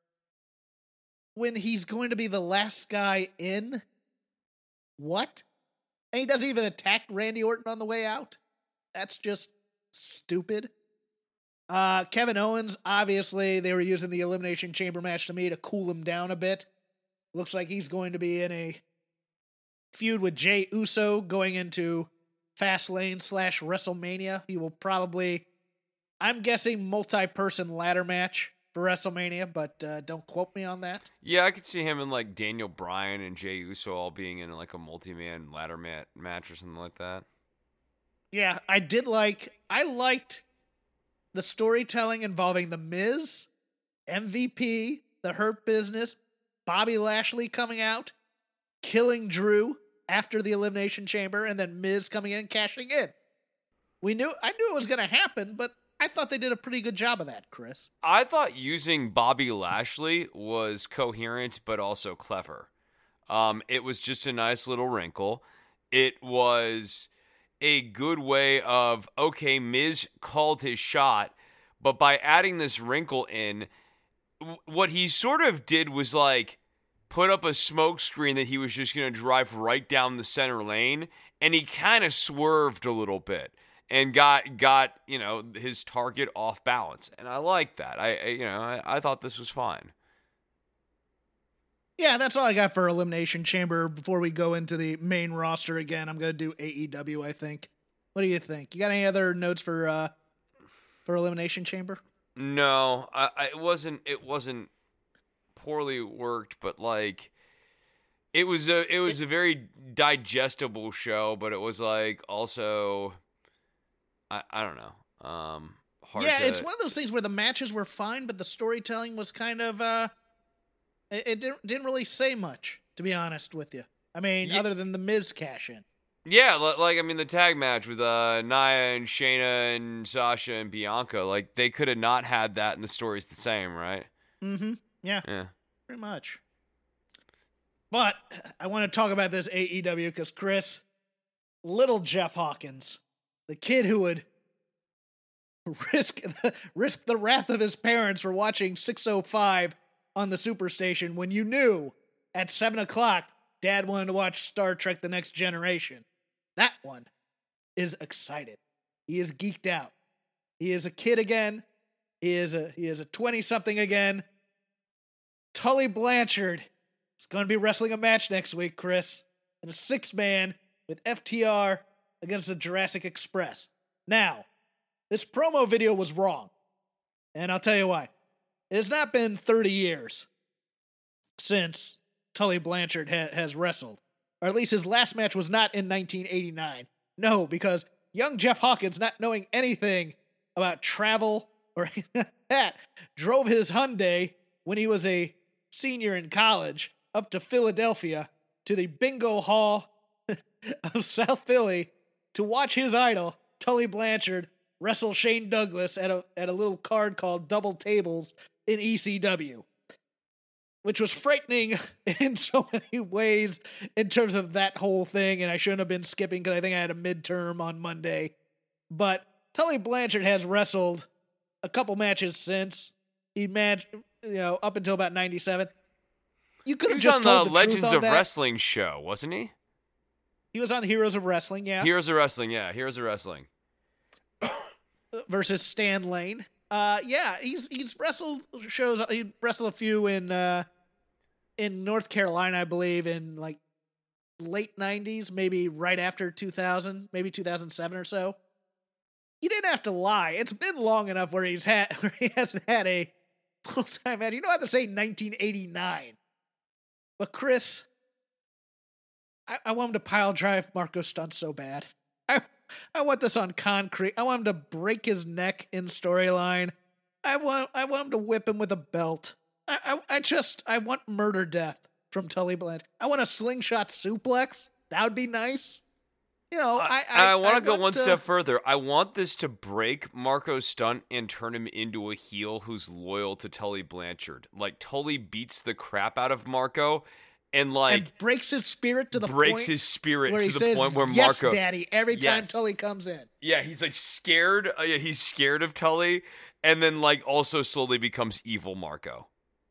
when he's going to be the last guy in. What? And he doesn't even attack Randy Orton on the way out? That's just stupid. Uh, Kevin Owens, obviously, they were using the Elimination Chamber match to me to cool him down a bit. Looks like he's going to be in a feud with Jey Uso going into Fastlane slash WrestleMania. He will probably, I'm guessing, multi-person ladder match for WrestleMania, but uh, don't quote me on that. Yeah, I could see him and like Daniel Bryan and Jey Uso all being in like a multi-man ladder mat- match or something like that. Yeah, I did like, I liked the storytelling involving The Miz, M V P, The Hurt Business, Bobby Lashley coming out, killing Drew after the Elimination Chamber, and then Miz coming in, cashing in. We knew, I knew it was going to happen, but I thought they did a pretty good job of that, Chris. I thought using Bobby Lashley was coherent, but also clever. Um, it was just a nice little wrinkle. It was a good way of, okay, Miz called his shot, but by adding this wrinkle in, w- what he sort of did was like put up a smoke screen that he was just going to drive right down the center lane, and he kind of swerved a little bit and got, got you know, his target off balance. And I like that. I, I you know, I, I thought this was fine. Yeah, that's all I got for Elimination Chamber. Before we go into the main roster again, I'm going to do A E W, I think. What do you think? You got any other notes for uh, for Elimination Chamber? No, I, I, it wasn't. It wasn't poorly worked, but like it was a it was a very digestible show. But it was like also, I I don't know. Um, hard yeah, to, it's one of those things where the matches were fine, but the storytelling was kind of uh, it, it didn't didn't really say much, to be honest with you. I mean, Yeah. other than the Miz cash in. Yeah, li- like I mean the tag match with uh, Nia and Shayna and Sasha and Bianca, like they could have not had that, and the story's the same, right? Mm-hmm. Yeah. Yeah. Pretty much. But I want to talk about this A E W because, Chris, little Jeff Hawkins, the kid who would risk the, risk the wrath of his parents for watching six oh five on the Superstation when you knew at seven o'clock Dad wanted to watch Star Trek The Next Generation. That one is excited. He is geeked out. He is a kid again. He is a he is a twenty-something again. Tully Blanchard is going to be wrestling a match next week, Chris, in a six-man with F T R against the Jurassic Express. Now, this promo video was wrong, and I'll tell you why. It has not been thirty years since Tully Blanchard ha- has wrestled, or at least his last match was not in nineteen eighty-nine. No, because young Jeff Hawkins, not knowing anything about travel or that, drove his Hyundai when he was a senior in college up to Philadelphia to the bingo hall of South Philly to watch his idol, Tully Blanchard, wrestle Shane Douglas at a at a little card called Double Tables in E C W, which was frightening in so many ways in terms of that whole thing, and I shouldn't have been skipping because I think I had a midterm on Monday. But Tully Blanchard has wrestled a couple matches since. He matched, you know, up until about ninety-seven. You could He have was just on told the the Legends truth on of that. Wrestling show, wasn't he? He was on the Heroes of Wrestling, yeah. Heroes of Wrestling, yeah. Heroes of Wrestling. Versus Stan Lane. Uh, yeah, he's he's wrestled shows. He wrestled a few in uh, in North Carolina, I believe, in like late nineties, maybe right after two thousand, maybe two thousand seven or so. You didn't have to lie. It's been long enough where he's had where he hasn't had a full time match. You don't have to say nineteen eighty-nine. But Chris, I, I want him to pile drive Marco Stunt so bad. I I want this on concrete. I want him to break his neck in storyline. I want I want him to whip him with a belt. I I, I just I want murder death from Tully Blanchard. I want a slingshot suplex. That would be nice. You know, I I, I, want to go want one to, step further. I want this to break Marco Stunt and turn him into a heel who's loyal to Tully Blanchard. Like Tully beats the crap out of Marco, and like and breaks his spirit to the breaks point his spirit where to he the says, point where "Yes, Marco, Daddy," every time Yes. Tully comes in. yeah, he's like scared. Uh, yeah, he's scared of Tully, and then like also slowly becomes evil Marco.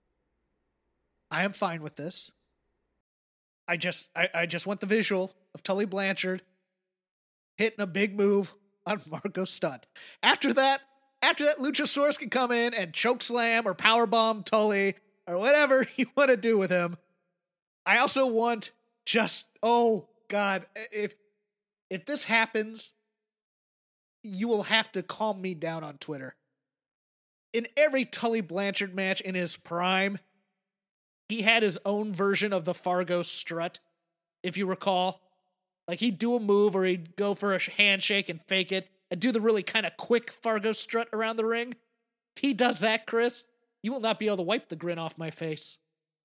I am fine with this. I just I, I just want the visual of Tully Blanchard hitting a big move on Marco Stunt. After that, after that, Luchasaurus can come in and chokeslam or powerbomb Tully or whatever you want to do with him. I also want just, oh God, if if this happens, you will have to calm me down on Twitter. In every Tully Blanchard match in his prime, he had his own version of the Fargo strut, if you recall. Like, he'd do a move or he'd go for a handshake and fake it and do the really kind of quick Fargo strut around the ring. If he does that, Chris, you will not be able to wipe the grin off my face.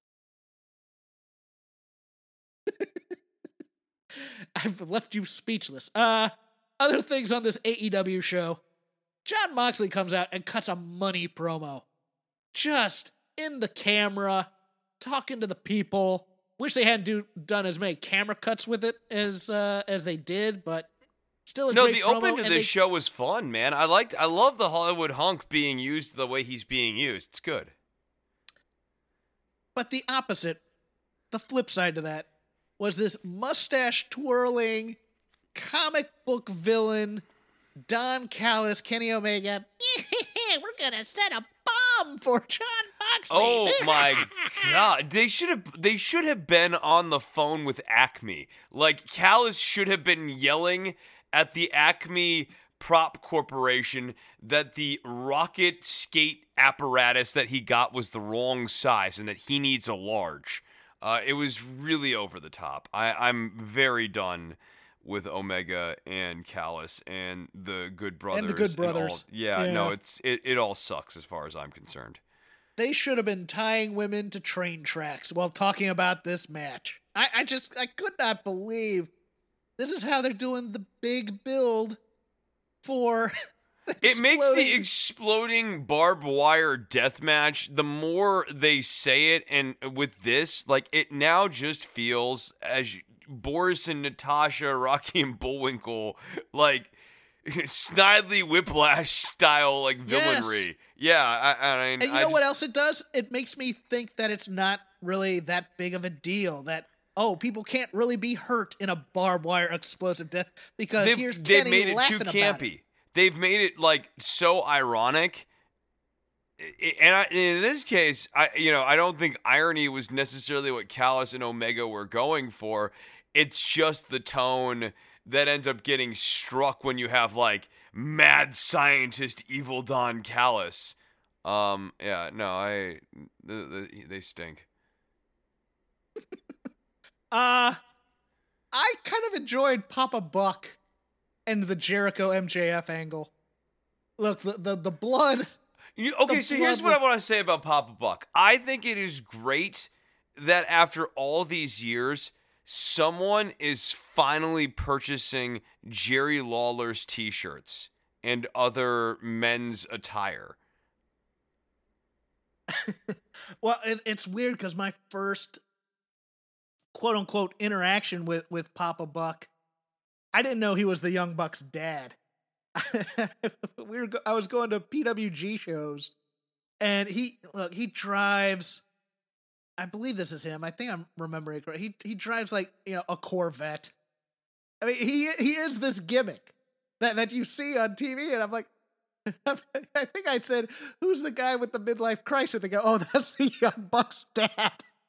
I've left you speechless. Uh, other things on this A E W show. Jon Moxley comes out and cuts a money promo. Just in the camera, talking to the people. Wish they hadn't do, done as many camera cuts with it as uh, as they did, but still a No, great the promo. open to and this they, show was fun, man. I liked, I love the Hollywood hunk being used the way he's being used. It's good. But the opposite, the flip side to that, was this mustache twirling comic book villain, Don Callis, Kenny Omega. We're gonna set a bomb for Jon Moxley. Oh my God! They should have. They should have been on the phone with Acme. Like Callis should have been yelling at the Acme Prop Corporation that the rocket skate apparatus that he got was the wrong size and that he needs a large. Uh, it was really over the top. I, I'm very done with Omega and Callis and the Good Brothers. And the Good all- Brothers. yeah, Yeah. no, it's it, it all sucks as far as I'm concerned. They should have been tying women to train tracks while talking about this match. I, I just, I could not believe this is how they're doing the big build for It makes the exploding- exploding barbed wire death match, the more they say it, and with this, like, it now just feels as Boris and Natasha, Rocky and Bullwinkle, like, Snidely Whiplash style like villainry. Yes. Yeah, I, I mean, and you I know just, what else it does? It makes me think that it's not really that big of a deal. That oh, people can't really be hurt in a barbed wire explosive death because they've, here's they've Kenny made it too laughing about campy. it. They've made it like so ironic. And I, in this case, I you know I don't think irony was necessarily what Callis and Omega were going for. It's just the tone that ends up getting struck when you have like mad scientist evil Don Callis. Um, yeah, no, I the, the, they stink. Uh, I kind of enjoyed Papa Buck and the Jericho M J F angle. Look, the the, the blood. You, okay, the so here's blood what was- I want to say about Papa Buck. I think it is great that after all these years, someone is finally purchasing Jerry Lawler's t-shirts and other men's attire. Well, it, it's weird because my first quote unquote interaction with, with Papa Buck, I didn't know he was the Young Bucks' dad. we were go- I was going to P W G shows, and he look he drives. I believe this is him. I think I'm remembering it correctly. He he drives like you know a Corvette. I mean he he is this gimmick that that you see on T V, and I'm like, I think I said, "Who's the guy with the midlife crisis?" They go, "Oh, that's the Young Bucks' dad."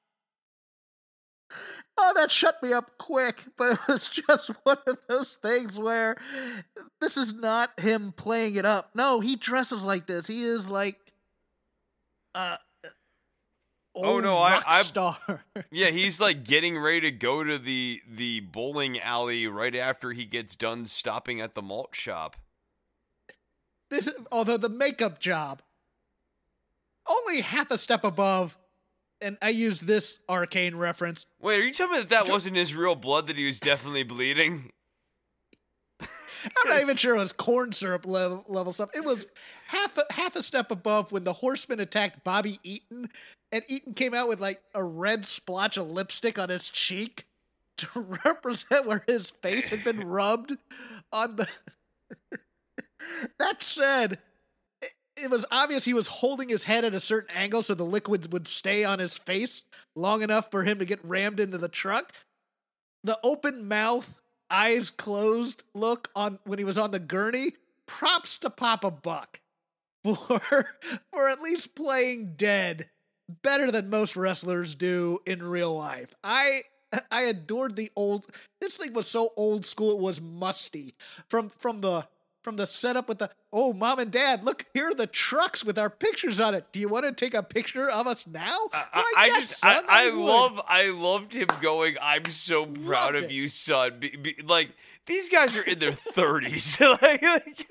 Oh, that shut me up quick, but it was just one of those things where this is not him playing it up. No, he dresses like this. He is like, uh, Oh, old no, I- rock I- star. Yeah, he's like getting ready to go to the the bowling alley right after he gets done stopping at the malt shop. This, although the makeup job, only half a step above, and I used this arcane reference. Wait, are you telling me that that Jo- wasn't his real blood, that he was definitely bleeding? I'm not even sure it was corn syrup level, level stuff. It was half a, half a step above when the Horseman attacked Bobby Eaton, and Eaton came out with like a red splotch of lipstick on his cheek to represent where his face had been rubbed on the. That said, it, it was obvious he was holding his head at a certain angle so the liquids would stay on his face long enough for him to get rammed into the truck. The open mouth, eyes closed look on when he was on the gurney, props to Papa Buck for for at least playing dead better than most wrestlers do in real life. I I adored the old. This thing was so old school. It was musty from from the from the setup with the oh mom and dad, look, here are the trucks with our pictures on it. Do you want to take a picture of us now? I, Why, I yes, just, son, I, I would. love, I loved him going, "I'm so proud Loved of it. you, son." Be, be, like, these guys are in their thirties. like, like,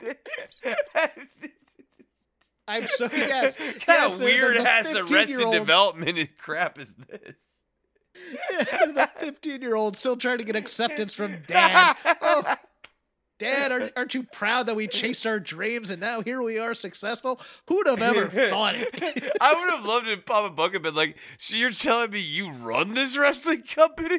I'm so yes. kind yes, of they're- weird they're the ass Arrested fifteen-year-olds. Development and crap is this? The fifteen-year-old still trying to get acceptance from dad. Oh, dad, aren't, aren't you proud that we chased our dreams and now here we are successful? Who'd have ever thought it? I would have loved it if Papa Buck had been like, "So you're telling me you run this wrestling company?"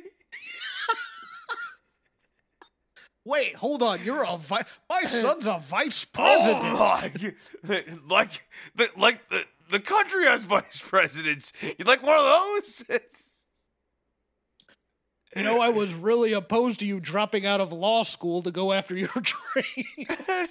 Wait, hold on. You're a vi- my son's a vice president. Oh my! Like the like the the country has vice presidents. You like one of those? You know, I was really opposed to you dropping out of law school to go after your dream.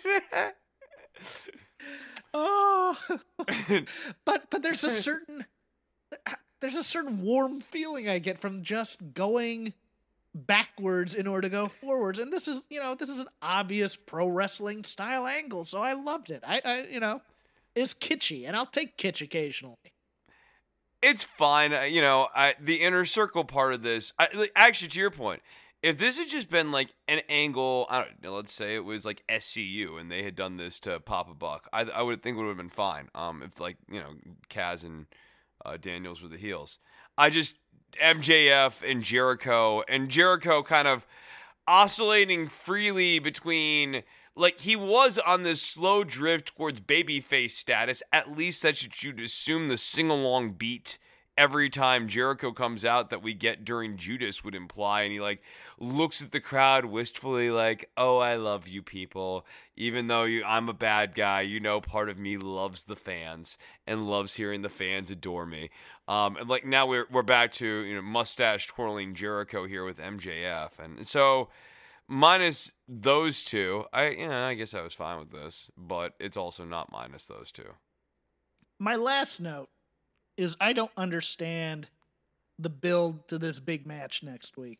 Oh, but but there's a certain there's a certain warm feeling I get from just going backwards in order to go forwards, and this is you know this is an obvious pro wrestling style angle, so I loved it. I, I you know it's kitschy, and I'll take kitsch occasionally. It's fine. uh, You know, I, the inner circle part of this. I, like, actually, to your point, if this had just been like an angle, I don't know, let's say it was like S C U and they had done this to Papa Buck, I, I would think it would have been fine. Um, if like you know, Kaz and uh, Daniels were the heels. I just M J F and Jericho and Jericho kind of oscillating freely between. Like, he was on this slow drift towards babyface status. At least that's what you'd assume the sing-along beat every time Jericho comes out that we get during Judas would imply. And he like looks at the crowd wistfully like, oh, I love you people. Even though you, I'm a bad guy, you know, part of me loves the fans and loves hearing the fans adore me. Um, and like now we're we're back to, you know, mustache twirling Jericho here with M J F. And so minus those two, I you know, I guess I was fine with this, but it's also not minus those two. My last note is I don't understand the build to this big match next week.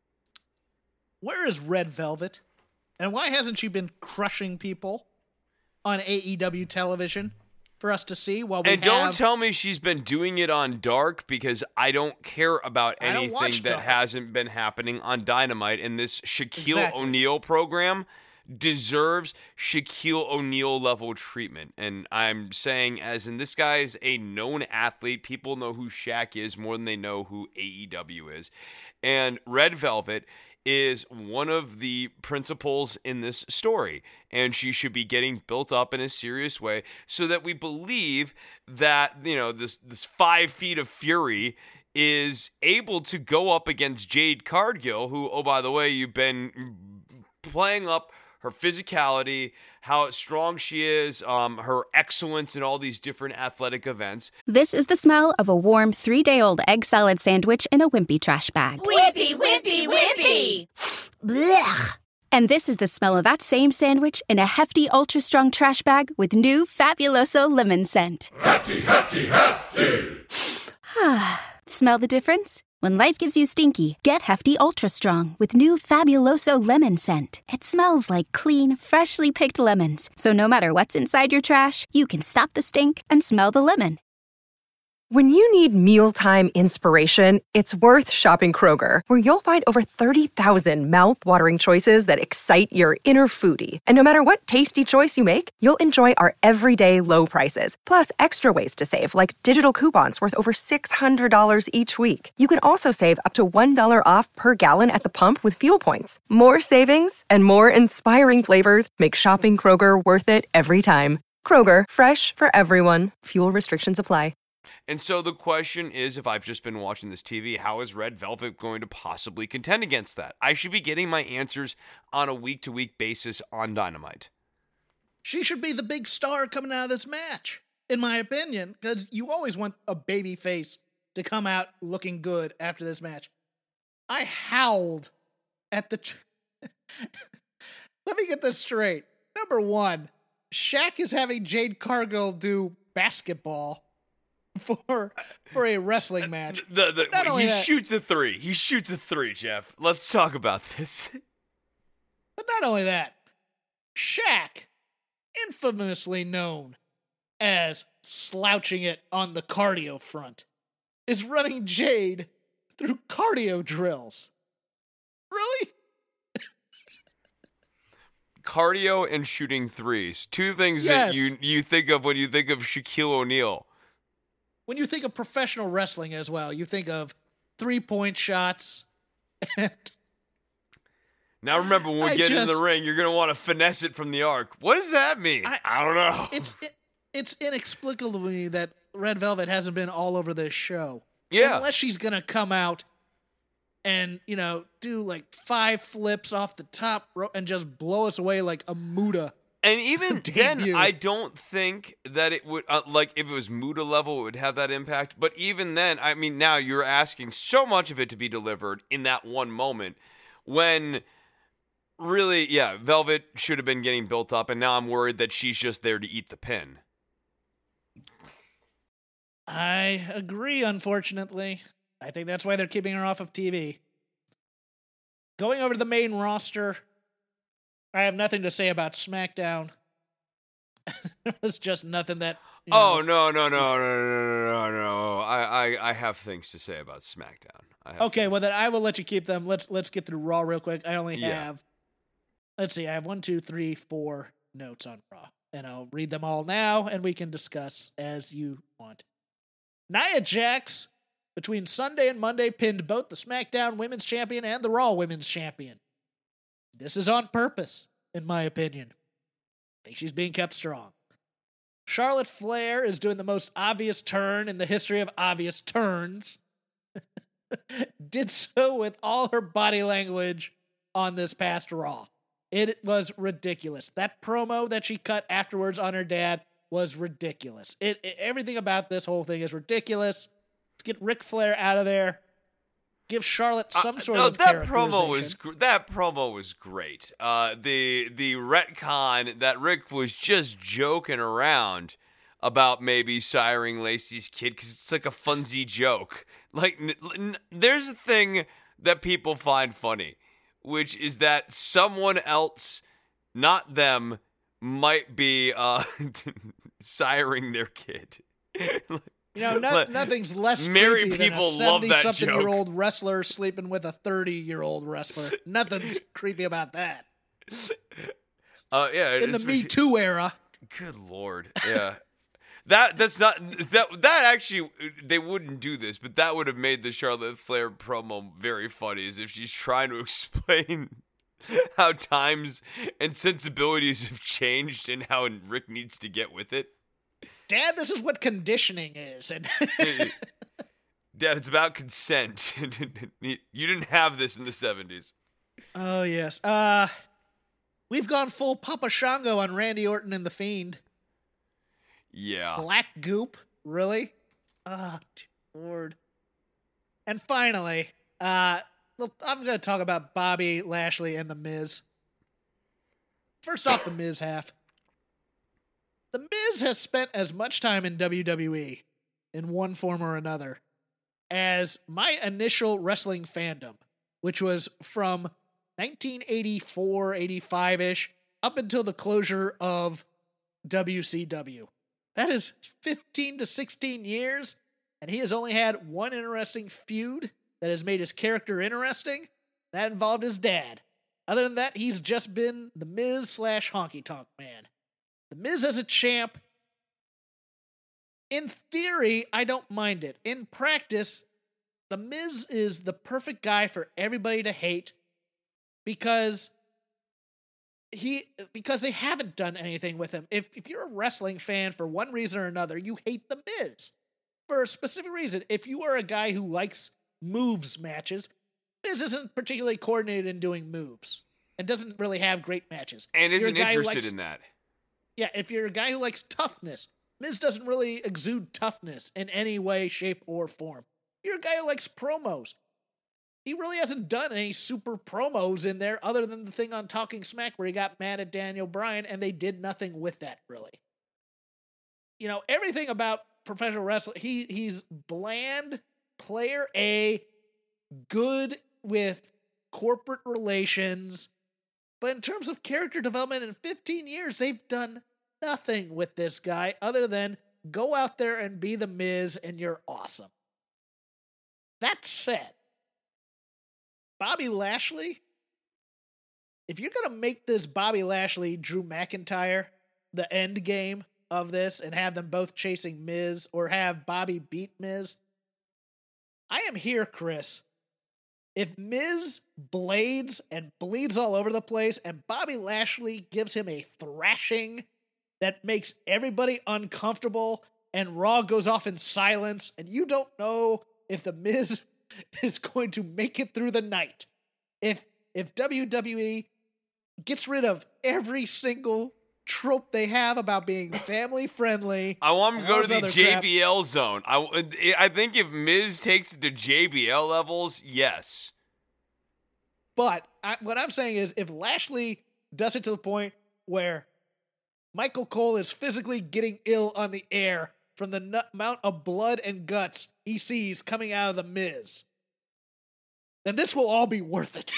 Where is Red Velvet? And why hasn't she been crushing people on A E W television for us to see while we And have... don't tell me she's been doing it on Dark, because I don't care about I don't anything watch that Dark. hasn't been happening on Dynamite. And this Shaquille Exactly. O'Neal program deserves Shaquille O'Neal level treatment. And I'm saying, as in, this guy is a known athlete. People know who Shaq is more than they know who A E W is. And Red Velvet is one of the principals in this story, and she should be getting built up in a serious way so that we believe that, you know, this this five feet of fury is able to go up against Jade Cargill, who, oh, by the way, you've been playing up her physicality, how strong she is, um, her excellence in all these different athletic events. This is the smell of a warm three-day-old egg salad sandwich in a wimpy trash bag. Wimpy, wimpy, wimpy! Blech. And this is the smell of that same sandwich in a hefty, ultra-strong trash bag with new Fabuloso lemon scent. Hefty, hefty, hefty! Smell the difference? When life gives you stinky, get Hefty Ultra Strong with new Fabuloso lemon scent. It smells like clean, freshly picked lemons. So no matter what's inside your trash, you can stop the stink and smell the lemon. When you need mealtime inspiration, it's worth shopping Kroger, where you'll find over thirty thousand mouth-watering choices that excite your inner foodie. And no matter what tasty choice you make, you'll enjoy our everyday low prices, plus extra ways to save, like digital coupons worth over six hundred dollars each week. You can also save up to one dollar off per gallon at the pump with fuel points. More savings and more inspiring flavors make shopping Kroger worth it every time. Kroger, fresh for everyone. Fuel restrictions apply. And so the question is, if I've just been watching this T V, how is Red Velvet going to possibly contend against that? I should be getting my answers on a week-to-week basis on Dynamite. She should be the big star coming out of this match, in my opinion, because you always want a baby face to come out looking good after this match. I howled at the... Ch- Let me get this straight. Number one, Shaq is having Jade Cargill do basketball for for a wrestling match. The, the, Not only he that- shoots a three. He shoots a three, Jeff. Let's talk about this. But not only that, Shaq, infamously known as slouching it on the cardio front, is running Jade through cardio drills. Really? Cardio and shooting threes. Two things Yes. that you you think of when you think of Shaquille O'Neal. When you think of professional wrestling as well, you think of three-point shots. And Now remember, when we I get in the just- ring, you're going to want to finesse it from the arc. What does that mean? I, I- don't know. it's it, it's inexplicable to me that Red Velvet hasn't been all over this show. Yeah. Unless she's going to come out and, you know, do like five flips off the top rope and just blow us away like a Muda. And even then, Debut. I don't think that it would, uh, like, if it was Muda level, it would have that impact. But even then, I mean, now you're asking so much of it to be delivered in that one moment when really, yeah, Velvet should have been getting built up. And now I'm worried that she's just there to eat the pin. I agree, unfortunately. I think that's why they're keeping her off of T V. Going over to the main roster, I have nothing to say about SmackDown. There's just nothing that. You know, Oh, no, no, no, no, no, no, no, no. I, I, I have things to say about SmackDown. I have Okay, things- well then I will let you keep them. Let's let's get through Raw real quick. I only Yeah. have, let's see, I have one, two, three, four notes on Raw, and I'll read them all now, and we can discuss as you want. Nia Jax, between Sunday and Monday, pinned both the SmackDown Women's Champion and the Raw Women's Champion. This is on purpose, in my opinion. I think she's being kept strong. Charlotte Flair is doing the most obvious turn in the history of obvious turns. Did so with all her body language on this past Raw. It was ridiculous. That promo that she cut afterwards on her dad was ridiculous. It, it everything about this whole thing is ridiculous. Let's get Ric Flair out of there. Give Charlotte some sort uh, no, of that promo was characterization. gr- that promo was great. Uh, the the retcon that Rick was just joking around about maybe siring Lacey's kid because it's like a funsy joke. Like, n- n- there's a thing that people find funny, which is that someone else, not them, might be uh, siring their kid. You know, no, nothing's less Married creepy people than a love that seventy-something-year-old wrestler sleeping with a thirty-year-old wrestler. Nothing's creepy about that. Uh, yeah, In the it's- Me Too era. Good Lord, yeah. That that's not that that actually they wouldn't do this, but that would have made the Charlotte Flair promo very funny, as if she's trying to explain how times and sensibilities have changed and how Rick needs to get with it. Dad, this is what conditioning is. And Dad, it's about consent. You didn't have this in the seventies. Oh, yes. Uh, we've gone full Papa Shango on Randy Orton and The Fiend. Yeah. Black goop? Really? Oh, dear Lord. And finally, uh, look, I'm going to talk about Bobby Lashley and The Miz. First off, The Miz half. The Miz has spent as much time in W W E in one form or another as my initial wrestling fandom, which was from nineteen eighty-four, eighty-five-ish up until the closure of W C W. That is fifteen to sixteen years, and he has only had one interesting feud that has made his character interesting. That involved his dad. Other than that, he's just been the Miz slash Honky Tonk Man. The Miz as a champ, in theory, I don't mind it. In practice, The Miz is the perfect guy for everybody to hate because he because they haven't done anything with him. If if you're a wrestling fan for one reason or another, you hate The Miz for a specific reason. If you are a guy who likes moves matches, Miz isn't particularly coordinated in doing moves and doesn't really have great matches. And You're a isn't guy who interested likes- in that. Yeah, if you're a guy who likes toughness, Miz doesn't really exude toughness in any way, shape, or form. You're a guy who likes promos. He really hasn't done any super promos in there other than the thing on Talking Smack where he got mad at Daniel Bryan and they did nothing with that, really. You know, everything about professional wrestling, he he's bland, player A, good with corporate relations. But in terms of character development in fifteen years, they've done nothing with this guy other than go out there and be the Miz and you're awesome. That said, Bobby Lashley, if you're going to make this Bobby Lashley, Drew McIntyre, the end game of this and have them both chasing Miz or have Bobby beat Miz, I am here, Chris. If Miz blades and bleeds all over the place and Bobby Lashley gives him a thrashing that makes everybody uncomfortable and Raw goes off in silence and you don't know if the Miz is going to make it through the night. If if W W E gets rid of every single trope they have about being family friendly. I want him to go to the other J crap. B L zone. I, I think if Miz takes it to J B L levels, yes. But I, what I'm saying is if Lashley does it to the point where Michael Cole is physically getting ill on the air from the nut, amount of blood and guts he sees coming out of the Miz, then this will all be worth it.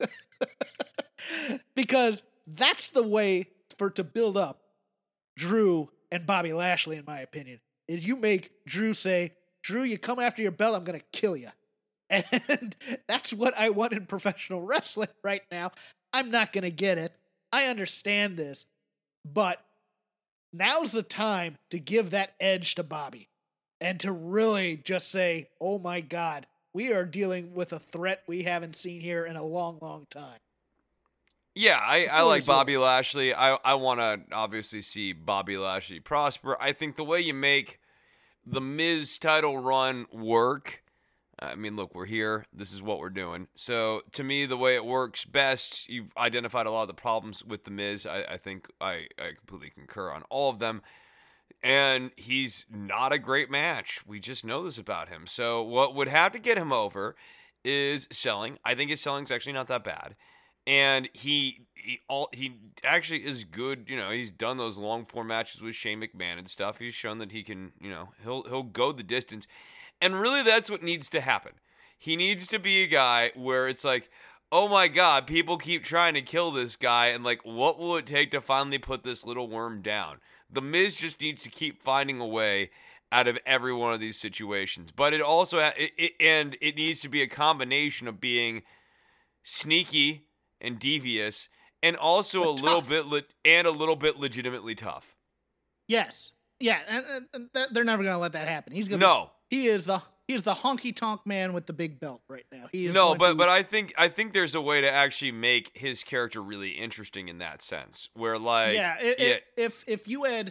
Because that's the way for to build up Drew and Bobby Lashley, in my opinion, is you make Drew say, Drew, you come after your belt, I'm going to kill you. And that's what I want in professional wrestling right now. I'm not going to get it. I understand this. But now's the time to give that edge to Bobby and to really just say, oh my God, we are dealing with a threat we haven't seen here in a long, long time. Yeah, I, I floor like is Bobby yours. Lashley. I, I want to obviously see Bobby Lashley prosper. I think the way you make the Miz title run work, I mean, look, we're here. This is what we're doing. So, to me, the way it works best, you've identified a lot of the problems with the Miz. I, I think I, I completely concur on all of them. And he's not a great match. We just know this about him. So, what would have to get him over is selling. I think his selling's actually not that bad. And he he all he actually is good. You know, he's done those long form matches with Shane McMahon and stuff. He's shown that he can, you know, he'll he'll go the distance. And really, that's what needs to happen. He needs to be a guy where it's like, oh my God, people keep trying to kill this guy, and like, what will it take to finally put this little worm down? The Miz just needs to keep finding a way out of every one of these situations. But it also it, it, and it needs to be a combination of being sneaky and devious, and also But a little tough. bit le- and a little bit legitimately tough. Yes. Yeah, and, and, and that- they're never going to let that happen. He's going No, He is the he is the honky tonk man with the big belt right now. He is no, going but to- but I think I think there's a way to actually make his character really interesting in that sense, where like yeah, it, yeah, it, if if you had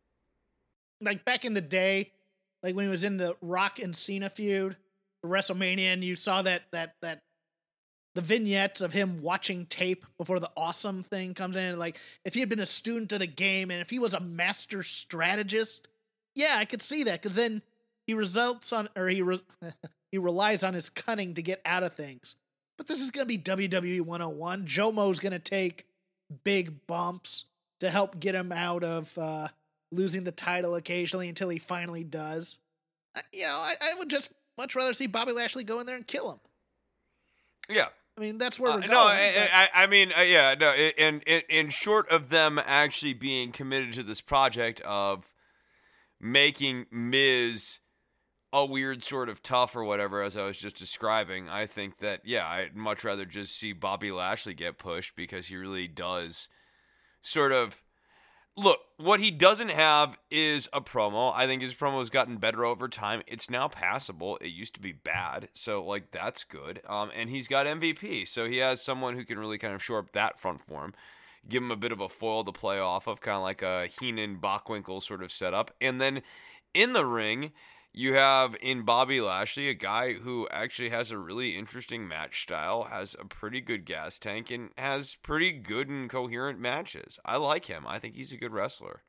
like back in the day, like when he was in the Rock and Cena feud, WrestleMania, and you saw that that that the vignettes of him watching tape before the awesome thing comes in, like if he had been a student of the game and if he was a master strategist, yeah, I could see that because then he results on or he re- he relies on his cunning to get out of things. But this is going to be W W E one oh one. Jomo's going to take big bumps to help get him out of uh, losing the title occasionally until he finally does. I, you know, I, I would just much rather see Bobby Lashley go in there and kill him. yeah. I mean, that's where Uh, we're going. no, but- I, I, I mean, uh, yeah, no, i- and in, in short of them actually being committed to this project of making Miz a weird sort of tough or whatever, as I was just describing, I think that, yeah, I'd much rather just see Bobby Lashley get pushed because he really does sort of look, what he doesn't have is a promo. I think his promo has gotten better over time. It's now passable. It used to be bad. So, like, that's good. Um, and he's got M V P. So he has someone who can really kind of shore up that front for him. Give him a bit of a foil to play off of, kind of like a Heenan Bockwinkel sort of setup. And then in the ring, you have in Bobby Lashley a guy who actually has a really interesting match style, has a pretty good gas tank, and has pretty good and coherent matches. I like him. I think he's a good wrestler.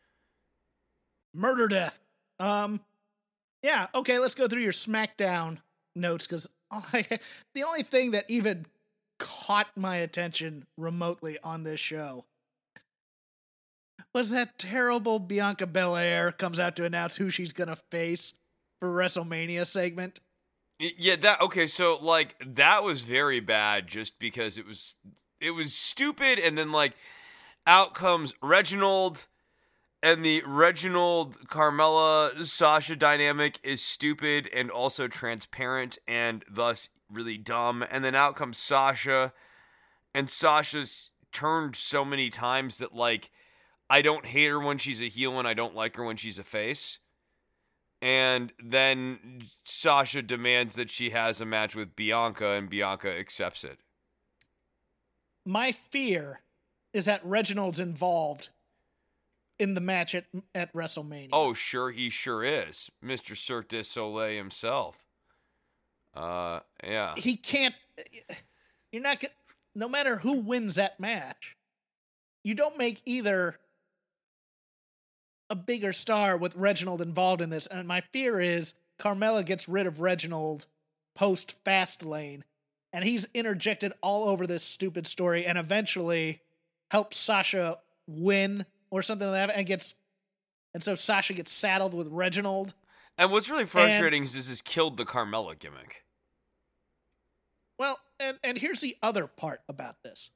Murder Death. Um, yeah, okay, let's go through your SmackDown notes because the only thing that even caught my attention remotely on this show was that terrible Bianca Belair comes out to announce who she's gonna face for WrestleMania segment. Y- Yeah, that okay, so like that was very bad just because it was it was stupid, and then like out comes Reginald, and the Reginald Carmella Sasha dynamic is stupid and also transparent and thus really dumb, and then out comes Sasha, and Sasha's turned so many times that like I don't hate her when she's a heel and I don't like her when she's a face. And then Sasha demands that she has a match with Bianca, and Bianca accepts it. My fear is that Reginald's involved in the match at, at WrestleMania. Oh, sure, he sure is. Mister Cirque du Soleil himself. Uh, yeah. He can't. You're not. gonna- No matter who wins that match, you don't make either a bigger star with Reginald involved in this. And my fear is Carmella gets rid of Reginald post Fastlane, and he's interjected all over this stupid story, and eventually helps Sasha win or something like that, and gets. And so Sasha gets saddled with Reginald. And what's really frustrating is this has killed the Carmella gimmick. Well, and, and here's the other part about this.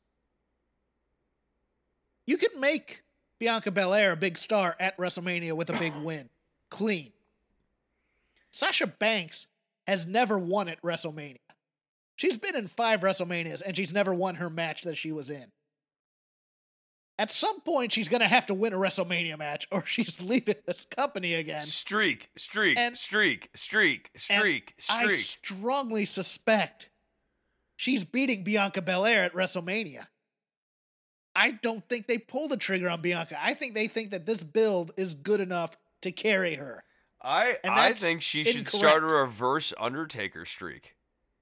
You could make Bianca Belair a big star at WrestleMania with a big win. Clean. Sasha Banks has never won at WrestleMania. She's been in five WrestleManias, and she's never won her match that she was in. At some point, she's going to have to win a WrestleMania match, or she's leaving this company again. Streak, streak, And- streak, streak, streak, I streak. strongly suspect she's beating Bianca Belair at WrestleMania. I don't think they pull the trigger on Bianca. I think they think that this build is good enough to carry her. I And I that's think she should incorrect. start a reverse Undertaker streak.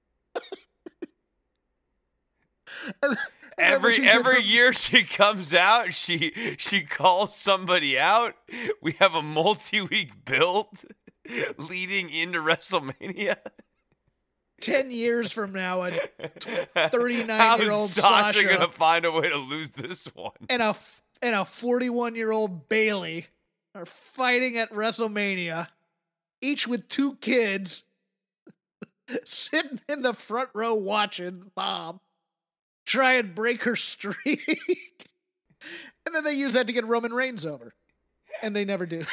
And then Every she said every her- year she comes out, she she calls somebody out. We have a multi-week build leading into WrestleMania. ten years from now, a thirty-nine-year-old How is Sasha, Sasha gonna find a way to lose this one? and a and a forty-one-year-old Bailey are fighting at WrestleMania, each with two kids, sitting in the front row watching Mom try and break her streak. And then they use that to get Roman Reigns over. And they never do.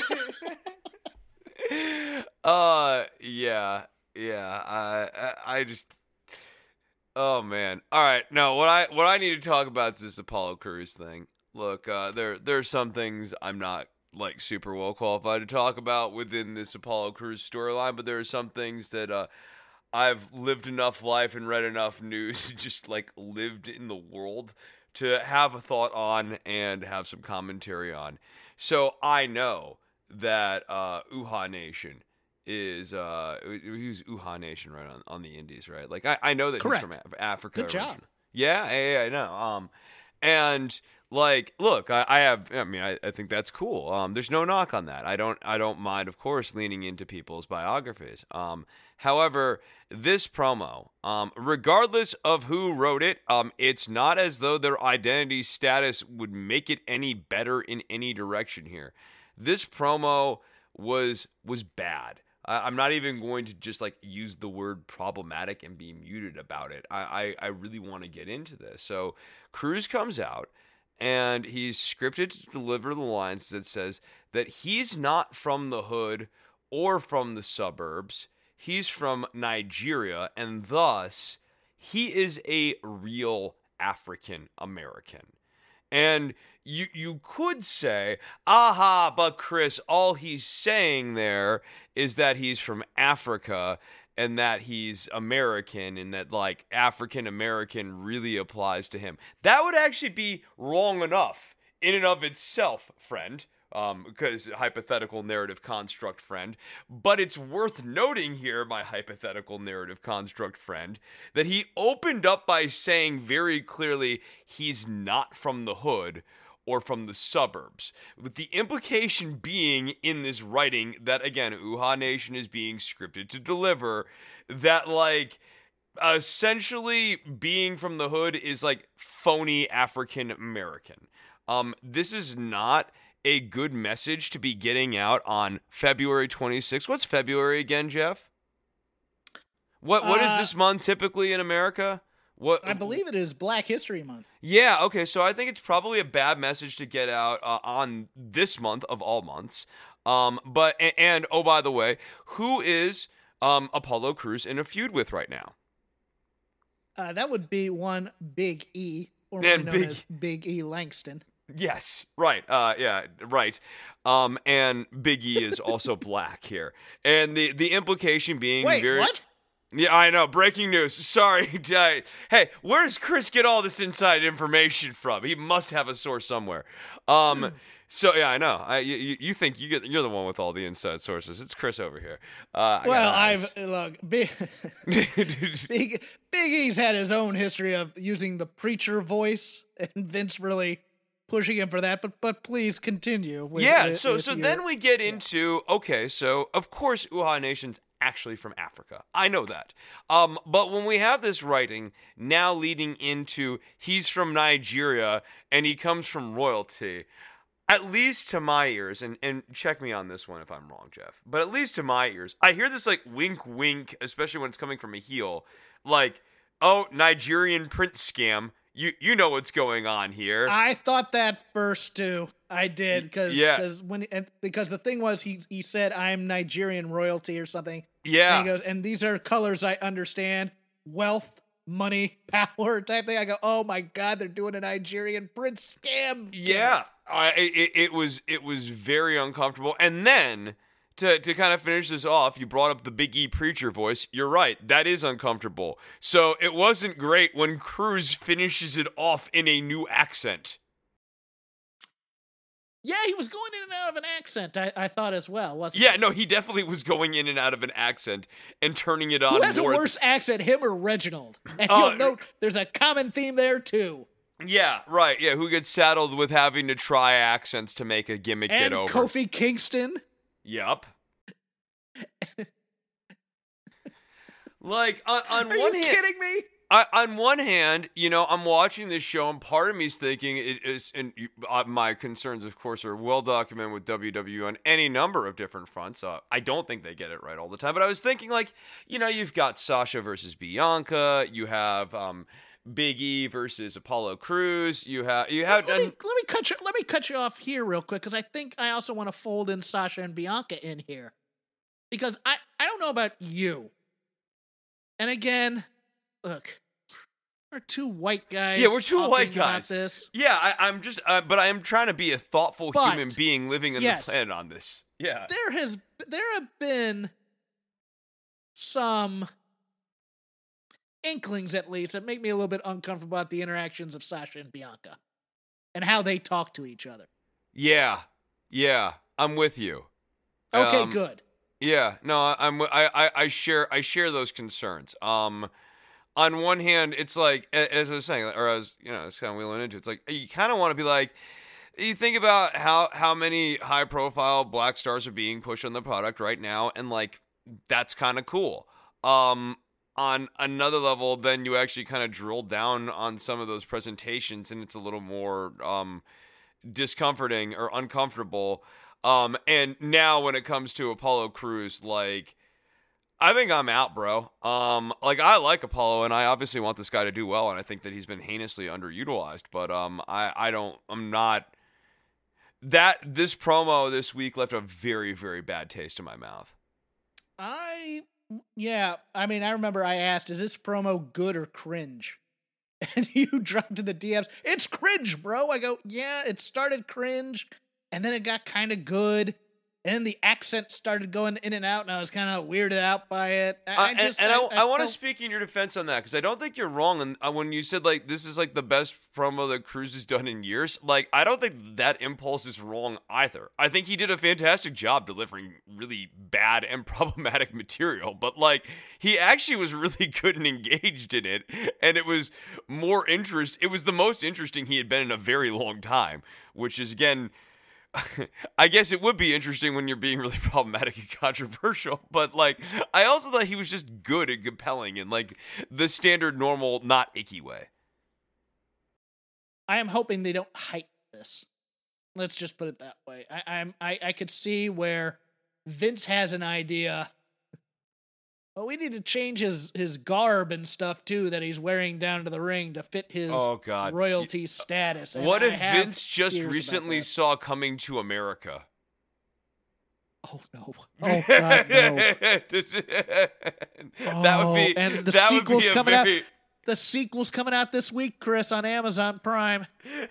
uh, yeah, yeah. I, I, I just, oh man. All right. No, what I, what I need to talk about is this Apollo Crews thing. Look, uh, there, there are some things I'm not like super well qualified to talk about within this Apollo Crews storyline, but there are some things that, uh, I've lived enough life and read enough news, just like lived in the world to have a thought on and have some commentary on. So I know that uh, Uhaa Nation is, uh, who's Uhaa Nation right on, on the Indies, right? Like I, I know that Correct. he's from Af- Africa. Good job. originally. Yeah, yeah, yeah, I know. Um, and like, look, I, I have, I mean, I, I think that's cool. Um, there's no knock on that. I don't, I don't mind, of course, leaning into people's biographies. Um, however, this promo, um, regardless of who wrote it, um, it's not as though their identity status would make it any better in any direction here. This promo was, was bad. I, I'm not even going to just like use the word problematic and be muted about it. I, I, I really want to get into this. So Crews comes out, and he's scripted to deliver the lines that says that he's not from the hood or from the suburbs. He's from Nigeria, and thus he is a real African American. And you you could say, aha, but Chris, all he's saying there is that he's from Africa and that he's American and that, like, African American really applies to him. That would actually be wrong enough in and of itself, friend, um, because hypothetical narrative construct friend. But it's worth noting here, my hypothetical narrative construct friend, that he opened up by saying very clearly he's not from the hood or from the suburbs, with the implication being in this writing that, again, Uhaa Nation is being scripted to deliver, that, like, essentially being from the hood is, like, phony African American. Um, this is not a good message to be getting out on February twenty-sixth. What's February again, Jeff? What What is Uh, this month typically in America? What I believe it is Black History Month. Yeah, okay, so I think it's probably a bad message to get out uh, on this month of all months. Um, but and, and oh, by the way, who is um Apollo Crews in a feud with right now? Uh, that would be one Big E, formerly And known Big- as Big E Langston. Yes, right. Uh, yeah, right. Um, and Big E is also black here, and the the implication being Wait, very. what? Yeah, I know. Breaking news. Sorry. Hey, where does Chris get all this inside information from? He must have a source somewhere. Um. So yeah, I know. I you, you think you get you're the one with all the inside sources? It's Chris over here. Uh, I Well, got eyes. I've look big, big Big E's had his own history of using the preacher voice, and Vince really pushing him for that. But but please continue. With, yeah. with- so with so your- then we get into okay. So of course, Uhaa Nation's actually from Africa. I know that. Um, but when we have this writing now leading into he's from Nigeria and he comes from royalty, at least to my ears, and, and check me on this one if I'm wrong, Jeff, but at least to my ears, I hear this like wink wink, especially when it's coming from a heel, like, oh, Nigerian prince scam. You you know what's going on here. I thought that first too. I did because Yeah. when and- because the thing was he he said I'm Nigerian royalty or something. yeah. And he goes, and these are colors I understand: wealth, money, power type thing. I go, oh my god, they're doing a Nigerian prince scam. Yeah, I, it, it was it was very uncomfortable. And then to, to kind of finish this off, you brought up the Big E preacher voice. You're right. That is uncomfortable. So it wasn't great when Cruz finishes it off in a new accent. Yeah, he was going in and out of an accent, I, I thought as well, wasn't Yeah, he? no, he definitely was going in and out of an accent and turning it on. Who has a more worse accent, him or Reginald? And Uh, you'll note there's a common theme there, too. Yeah, right. Yeah, who gets saddled with having to try accents to make a gimmick And get over. Kofi Kingston. Yep. Like, on, on Are one you hand... kidding me? I, on one hand, you know, I'm watching this show, and part of me is thinking it is, and you, uh, my concerns, of course, are well documented with W W E on any number of different fronts. Uh, I don't think they get it right all the time, but I was thinking, like, you know, you've got Sasha versus Bianca, you have um, Big E versus Apollo Crews, you have, you have. Let me, and, let me cut you. Let me cut you off here real quick because I think I also want to fold in Sasha and Bianca in here because I I don't know about you. And again, look. We're two white guys. Yeah, we're two talking white about guys. This. Yeah, I, I'm just, uh, but I am trying to be a thoughtful But, human being living on yes, the planet on this. Yeah. There has there have been some inklings, at least, that make me a little bit uncomfortable about the interactions of Sasha and Bianca and how they talk to each other. Yeah. Yeah. I'm with you. Okay, Um, good. Yeah, no, I- I'm I, I I share I share those concerns. Um, on one hand, it's like a- as I was saying, or as you know, it's kind of wheeling into. It's like you kind of want to be like, you think about how how many high profile black stars are being pushed on the product right now, and like that's kind of cool. Um, on another level, then you actually kind of drill down on some of those presentations, and it's a little more um discomforting or uncomfortable. Um, and now when it comes to Apollo Crews, like, I think I'm out, bro. Um, like, I like Apollo, and I obviously want this guy to do well, and I think that he's been heinously underutilized, but, um, I, I don't, I'm not, that, this promo this week left a very, very bad taste in my mouth. I, yeah, I mean, I remember I asked, is this promo good or cringe? And you dropped in the D Ms, it's cringe, bro. I go, yeah, it started cringe. And then it got kind of good. And the accent started going in and out, and I was kind of weirded out by it. I, Uh, I and just, and I, I, I want to felt- speak in your defense on that, because I don't think you're wrong. And uh, when you said, like, this is, like, the best promo that Cruz has done in years, like, I don't think that impulse is wrong either. I think he did a fantastic job delivering really bad and problematic material. But, like, he actually was really good and engaged in it. And it was more interest. It was the most interesting he had been in a very long time, which is, again... I guess it would be interesting when you're being really problematic and controversial, but like, I also thought he was just good and compelling in like the standard, normal, not icky way. I am hoping they don't hype this. Let's just put it that way. I, I'm I, I could see where Vince has an idea. Well, we need to change his, his garb and stuff too that he's wearing down to the ring to fit his Oh, God. royalty status. And What I if have Vince just fears about recently that. saw Coming to America? Oh no! Oh God, no! That would be Oh, and the that would sequel's be a coming out. very... The sequel's coming out this week, Chris, on Amazon Prime.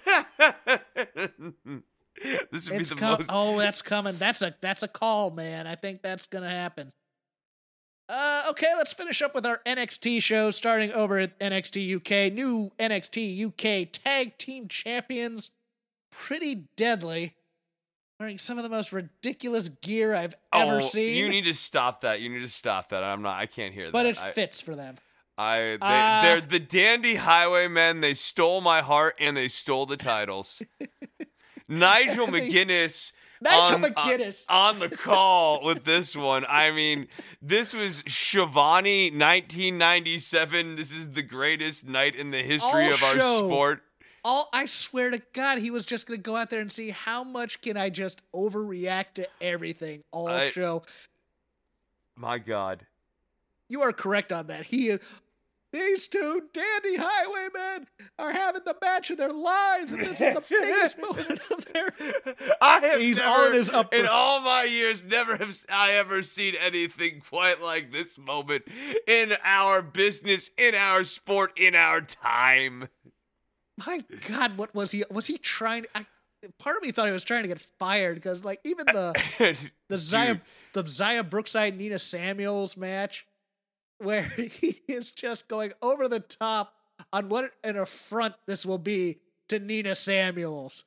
This would It's be the com- most. Oh, that's coming. That's a that's a call, man. I think that's gonna happen. Uh, okay, let's finish up with our N X T show, starting over at N X T U K. New N X T U K Tag Team Champions, Pretty Deadly, wearing some of the most ridiculous gear I've ever Oh, seen. you need to stop that. You need to stop that. I'm not. I can't hear that. but it I- fits for them. I they, Uh, they're the dandy highwaymen. They stole my heart and they stole the titles. Nigel They- McGuinness. Nigel on, uh, McGuinness. on the call with this one. I mean, this was Shivani nineteen ninety-seven. This is the greatest night in the history All of our show. sport. All I swear to God, he was just gonna go out there and see how much can I just overreact to everything all I- show. My God. You are correct on that. He, these two dandy highwaymen are having the match of their lives, and this is the biggest moment of their. I have He's never, all in his upper- in all my years, never have I ever seen anything quite like this moment in our business, in our sport, in our time. My God, what was he? Was he trying? I, part of me thought he was trying to get fired because, like, even the the Zaya the Zaya Brookside Nina Samuels match, where he is just going over the top on what an affront this will be to Nina Samuels.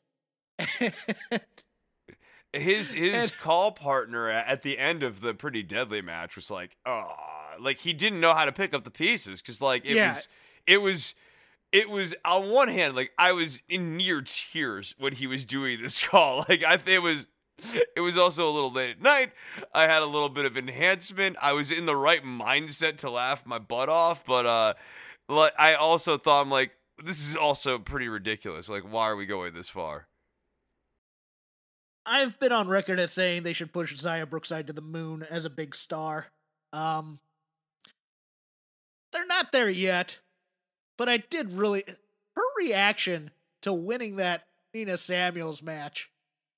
his his and, call partner at the end of the Pretty Deadly match was like, oh, like he didn't know how to pick up the pieces because, like, it yeah. was it was. It was, on one hand, like, I was in near tears when he was doing this call. Like, I it was, it was also a little late at night. I had a little bit of enhancement. I was in the right mindset to laugh my butt off. But uh, like, I also thought, I'm like, this is also pretty ridiculous. Like, why are we going this far? I've been on record as saying they should push Zaya Brookside to the moon as a big star. Um, they're not there yet. But I did really... Her reaction to winning that Nina Samuels match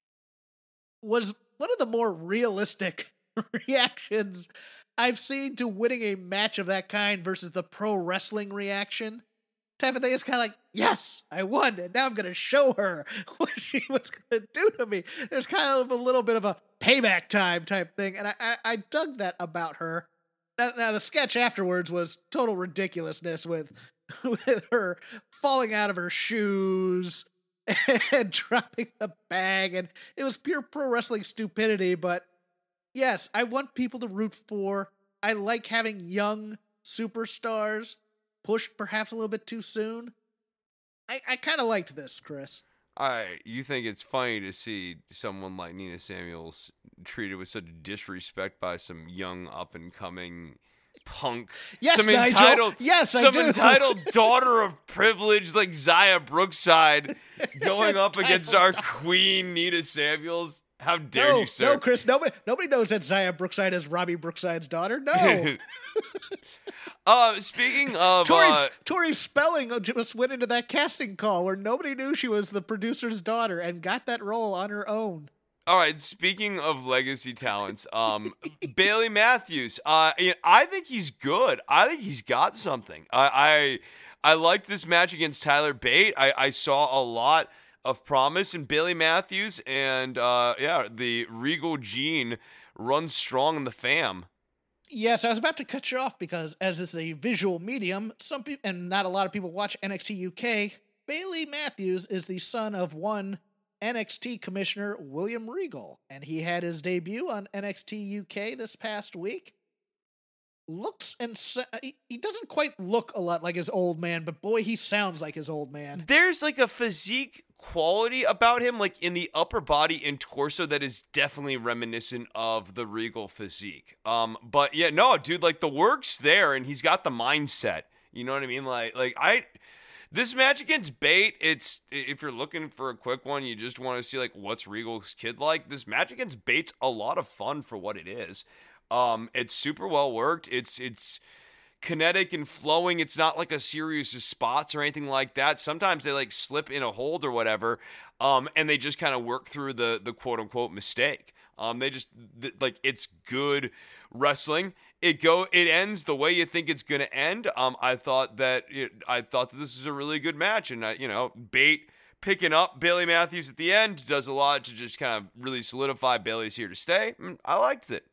was one of the more realistic reactions I've seen to winning a match of that kind versus the pro wrestling reaction. Type of thing. It's kind of like, yes, I won, and now I'm going to show her what she was going to do to me. There's kind of a little bit of a payback time type thing, and I, I, I dug that about her. Now, now, the sketch afterwards was total ridiculousness with... with her falling out of her shoes and dropping the bag, and it was pure pro wrestling stupidity. But yes, I want people to root for. I like having young superstars pushed perhaps a little bit too soon. I, I kind of liked this, Chris. I you think it's funny to see someone like Nina Samuels treated with such disrespect by some young up and coming punk, yes, some Nigel. entitled, yes, some I do. entitled daughter of privilege like Zaya Brookside going up against our queen Nina Samuels. How dare no, you, sir? No, Chris. Nobody, nobody knows that Zaya Brookside is Robbie Brookside's daughter. No. uh, speaking of Tori's, uh, Tori's Spelling just went into that casting call where nobody knew she was the producer's daughter and got that role on her own. All right, speaking of legacy talents, um, Bailey Matthews, uh, you know, I think he's good. I think he's got something. I I, I liked this match against Tyler Bate. I, I saw a lot of promise in Bailey Matthews, and uh, yeah, the Regal gene runs strong in the fam. Yes, I was about to cut you off because as it's a visual medium, some people and not a lot of people watch N X T U K. Bailey Matthews is the son of one N X T Commissioner William Regal, and he had his debut on N X T U K this past week. Looks and sa- he doesn't quite look a lot like his old man, but boy, he sounds like his old man. There's like a physique quality about him, like in the upper body and torso, that is definitely reminiscent of the Regal physique. Um, but yeah, no, dude, like the work's there, and he's got the mindset. You know what I mean? Like, like I. This match against Bate, it's if you're looking for a quick one, you just want to see like what's Regal's kid like. This match against Bate's a lot of fun for what it is. Um, it's super well worked. It's it's kinetic and flowing. It's not like a series of spots or anything like that. Sometimes they like slip in a hold or whatever, um, and they just kind of work through the the quote unquote mistake. Um, they just th- like it's good wrestling. It go it ends the way you think it's gonna end. Um, I thought that it, I thought that this was a really good match, and I, you know, Bate picking up Bailey Matthews at the end does a lot to just kind of really solidify Bailey's here to stay. I liked it.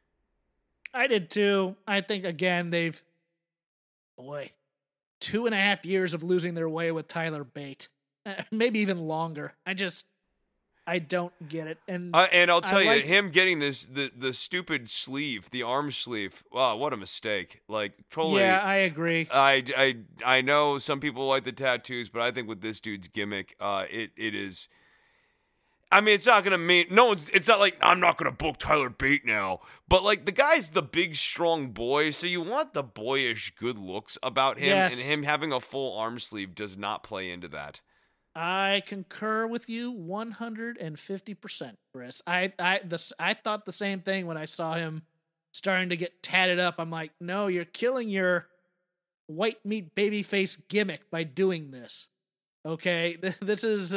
I did too. I think again they've boy two and a half years of losing their way with Tyler Bate, uh, maybe even longer. I just. I don't get it, and uh, and I'll tell I you, liked... him getting this the the stupid sleeve, the arm sleeve. Wow, what a mistake! Like totally. Yeah, I agree. I, I, I know some people like the tattoos, but I think with this dude's gimmick, uh, it it is. I mean, it's not gonna mean no one's. It's not like I'm not gonna book Tyler Bate now, but like the guy's the big strong boy, so you want the boyish good looks about him, yes. and him having a full arm sleeve does not play into that. I concur with you one hundred fifty percent, Chris. I I the, I thought the same thing when I saw him starting to get tatted up. I'm like, no, you're killing your white meat babyface gimmick by doing this. Okay, this is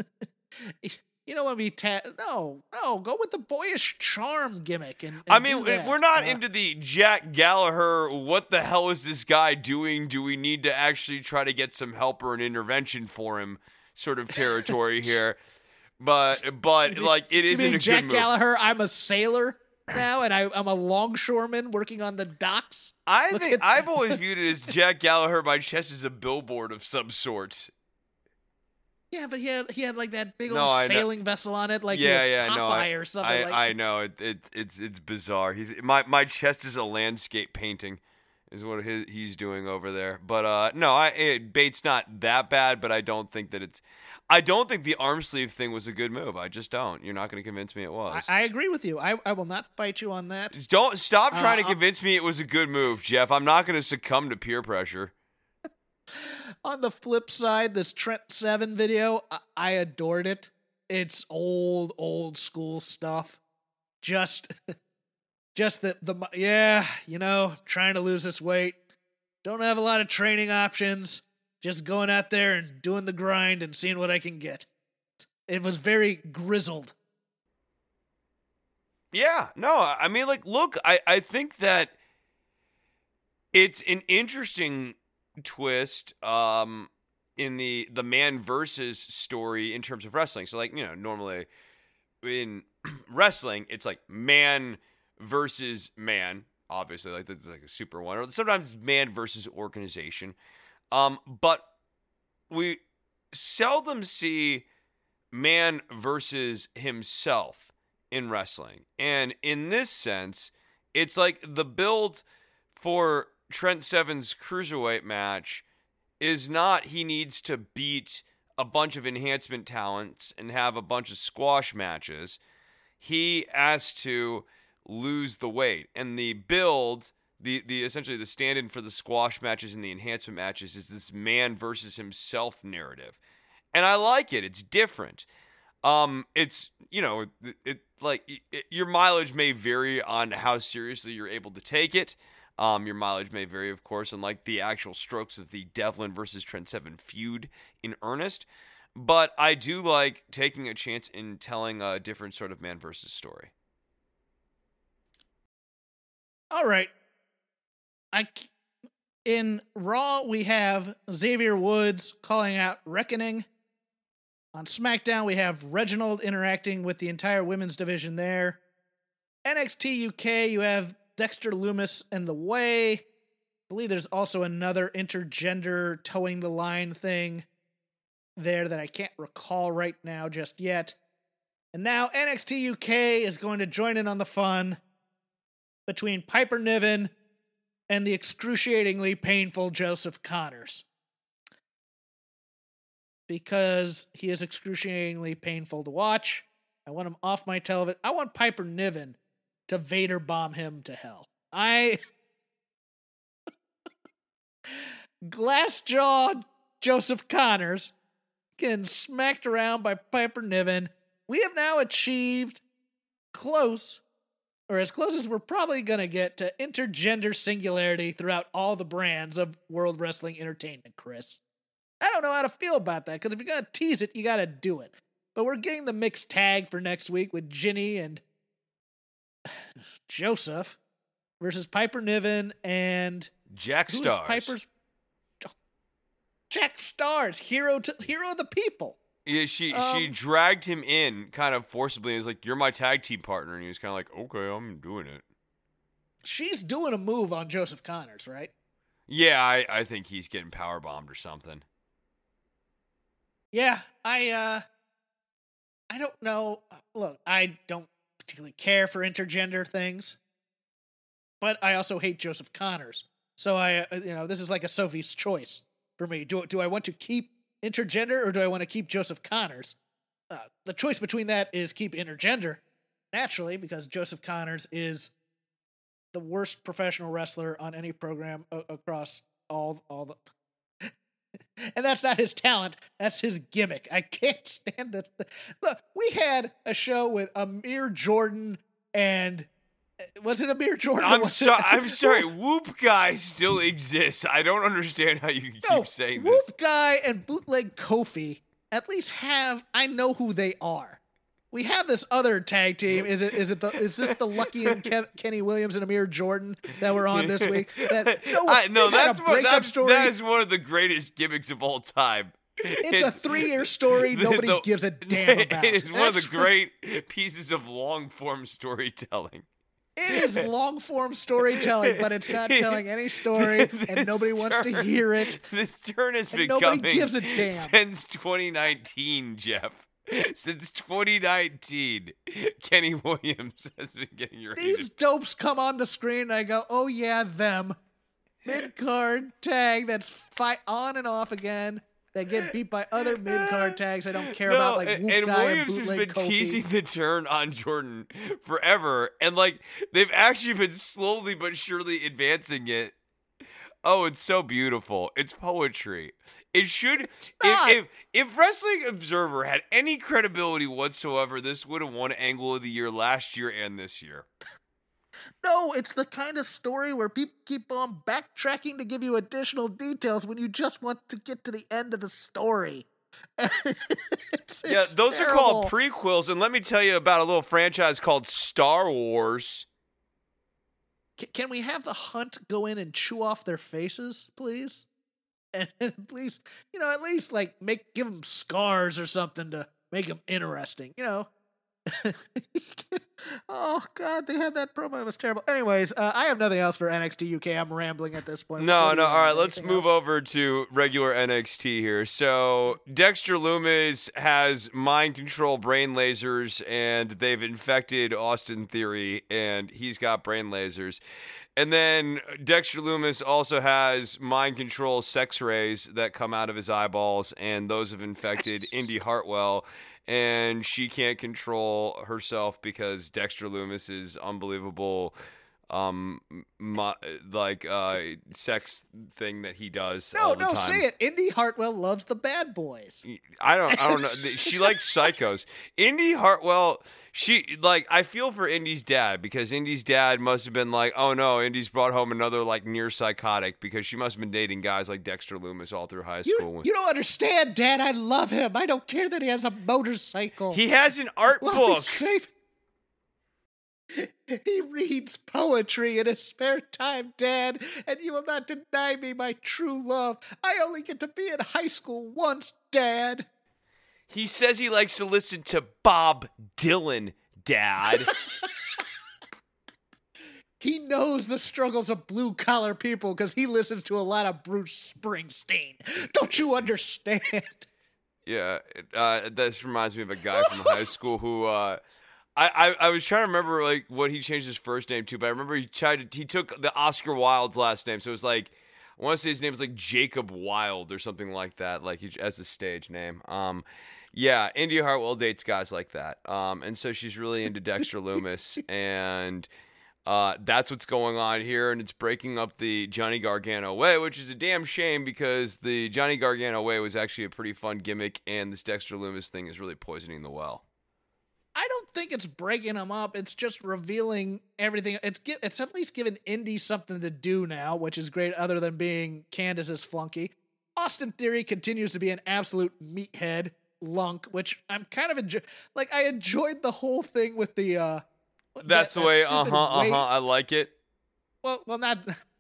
you don't want to be tat. No, no, go with the boyish charm gimmick. And, and I mean, do that. we're not uh, into the Jack Gallagher. What the hell is this guy doing? Do we need to actually try to get some help or an intervention for him? Sort of territory here. but but like it You isn't mean a Jack good move. Gallagher? I'm a sailor now, and I, I'm a longshoreman working on the docks. I Look think at- I've always viewed it as Jack Gallagher. My chest is a billboard of some sort. Yeah, but he had he had like that big No, old I know. sailing vessel on it, like yeah, he yeah, was no, Popeye I, or something. I, like I know it, it. It's it's bizarre. He's my my chest is a landscape painting, is what his, he's doing over there. But uh, no, I it, bait's not that bad, but I don't think that it's. I don't think the arm sleeve thing was a good move. I just don't. You're not going to convince me it was. I, I agree with you. I I will not fight you on that. Just don't stop trying Uh, to convince me it was a good move, Jeff. I'm not going to succumb to peer pressure. On the flip side, this Trent Seven video, I, I adored it. It's old, old school stuff. Just, just the the yeah, you know, trying to lose this weight. Don't have a lot of training options. Just going out there and doing the grind and seeing what I can get. It was very grizzled. Yeah, no, I mean, like, look, I, I think that it's an interesting twist um, in the the man versus story in terms of wrestling. So, like, you know, normally in wrestling, it's like man versus man, obviously, like, that's like a super one, or sometimes man versus organization. Um, but we seldom see man versus himself in wrestling. And in this sense, it's like the build for Trent Seven's cruiserweight match is not he needs to beat a bunch of enhancement talents and have a bunch of squash matches. He has to lose the weight. And the build, the the essentially the stand-in for the squash matches and the enhancement matches is this man versus himself narrative. And I like it. It's different. Um, it's, you know, it, it like it, your mileage may vary on how seriously you're able to take it. Um, your mileage may vary, of course, on like the actual strokes of the Devlin versus Trent Seven feud in earnest. But I do like taking a chance in telling a different sort of man versus story. All right. I c- in Raw we have Xavier Woods calling out Reckoning. On SmackDown we have Reginald interacting with the entire women's division there. N X T U K you have Dexter Lumis and The Way. I believe there's also another intergender towing the line thing there that I can't recall right now just yet. And now N X T U K is going to join in on the fun between Piper Niven and the excruciatingly painful Joseph Connors. Because he is excruciatingly painful to watch. I want him off my television. I want Piper Niven to Vader bomb him to hell. I... Glass-jawed Joseph Connors getting smacked around by Piper Niven. We have now achieved close, or as close as we're probably going to get to intergender singularity throughout all the brands of World Wrestling Entertainment, Chris. I don't know how to feel about that, because if you're going to tease it, you got to do it. But we're getting the mixed tag for next week with Ginny and Joseph versus Piper Niven and Jack who's Stars. Piper's Jack Stars, hero to hero of the people. Yeah, she Um, she dragged him in kind of forcibly. It was like, "You're my tag team partner," and he was kind of like, "Okay, I'm doing it." She's doing a move on Joseph Connors, right? Yeah, I, I think he's getting power bombed or something. Yeah, I uh I don't know. Look, I don't particularly care for intergender things, but I also hate Joseph Connors. So I, uh, you know, this is like a Sophie's choice for me. Do do I want to keep intergender or do I want to keep Joseph Connors? Uh, the choice between that is keep intergender, naturally, because Joseph Connors is the worst professional wrestler on any program a- across all all the. And that's not his talent. That's his gimmick. I can't stand this. Look, we had a show with Amir Jordan and was it Amir Jordan? I'm was sorry. it- I'm sorry. Whoop Guy still exists. I don't understand how you keep No, saying Whoop this. Guy and Bootleg Kofi at least have. I know who they are. We have this other tag team. Is it? Is it the? Is this the Lucky and Kev, Kenny Williams and Amir Jordan that were on this week? That no, I, no, they've had that's a what breakup that's, story. that is one of the greatest gimmicks of all time. It's, it's a three-year story. Nobody the, gives a damn about. It is one That's of the great pieces of long-form storytelling. It is long-form storytelling, but it's not telling any story, and nobody turn, wants to hear it. This turn has been nobody coming gives a damn. since twenty nineteen, Jeff. Since twenty nineteen, Kenny Williams has been getting your These dopes come on the screen, and I go, oh yeah, them. Mid-card tag that's fight on and off again. They get beat by other mid-card tags I don't care no, about, like and, Whoop and Guy Williams and has been Kofi. teasing the turn on Jordan forever, and like they've actually been slowly but surely advancing it. Oh, it's so beautiful. It's poetry. It should. If, if if Wrestling Observer had any credibility whatsoever, this would have won Angle of the Year last year and this year. No, it's the kind of story where people keep on backtracking to give you additional details when you just want to get to the end of the story. it's, yeah, it's those terrible. are called prequels, and let me tell you about a little franchise called Star Wars. C- can we have the Hunt go in and chew off their faces, please? And, and please, you know, at least like make give them scars or something to make them interesting, you know. Oh God, they had that promo. It was terrible. Anyways, uh, I have nothing else for N X T U K. I'm rambling at this point. No, What do no. you All right, have? let's Anything move else? over to regular N X T here. So Dexter Lumis has mind control brain lasers, and they've infected Austin Theory, and he's got brain lasers. And then Dexter Lumis also has mind control sex rays that come out of his eyeballs, and those have infected Indy Hartwell. And she can't control herself because Dexter Lumis's unbelievable, um, mo- like uh, sex thing that he does. No, all the no, time. say it. Indy Hartwell loves the bad boys. I don't, I don't know. She likes psychos. Indy Hartwell. She like I feel for Indy's dad because Indy's dad must have been like, oh no, Indy's brought home another like near psychotic because she must have been dating guys like Dexter Lumis all through high school. You, you don't understand, Dad. I love him. I don't care that he has a motorcycle. He has an art Well, book. he's safe. He reads poetry in his spare time, Dad, and you will not deny me my true love. I only get to be in high school once, Dad. He says he likes to listen to Bob Dylan, Dad. He knows the struggles of blue-collar people because he listens to a lot of Bruce Springsteen. Don't you understand? Yeah, uh, this reminds me of a guy from high school who uh, I, I I was trying to remember like what he changed his first name to, but I remember he tried to, he took the Oscar Wilde's last name, so it was like I want to say his name was like Jacob Wilde or something like that, like he, as a stage name. Um, yeah, Indy Hartwell dates guys like that, um, and so she's really into Dexter Lumis, and uh, that's what's going on here, and it's breaking up the Johnny Gargano way, which is a damn shame because the Johnny Gargano way was actually a pretty fun gimmick, and this Dexter Lumis thing is really poisoning the well. I don't think it's breaking them up. It's just revealing everything. It's gi- it's at least giving Indy something to do now, which is great other than being Candace's flunky. Austin Theory continues to be an absolute meathead lunk, which I'm kind of enjoy. Like, I enjoyed the whole thing with the, uh... That's that, the way, that uh-huh, stupid uh-huh, weight- I like it. Well, well, not...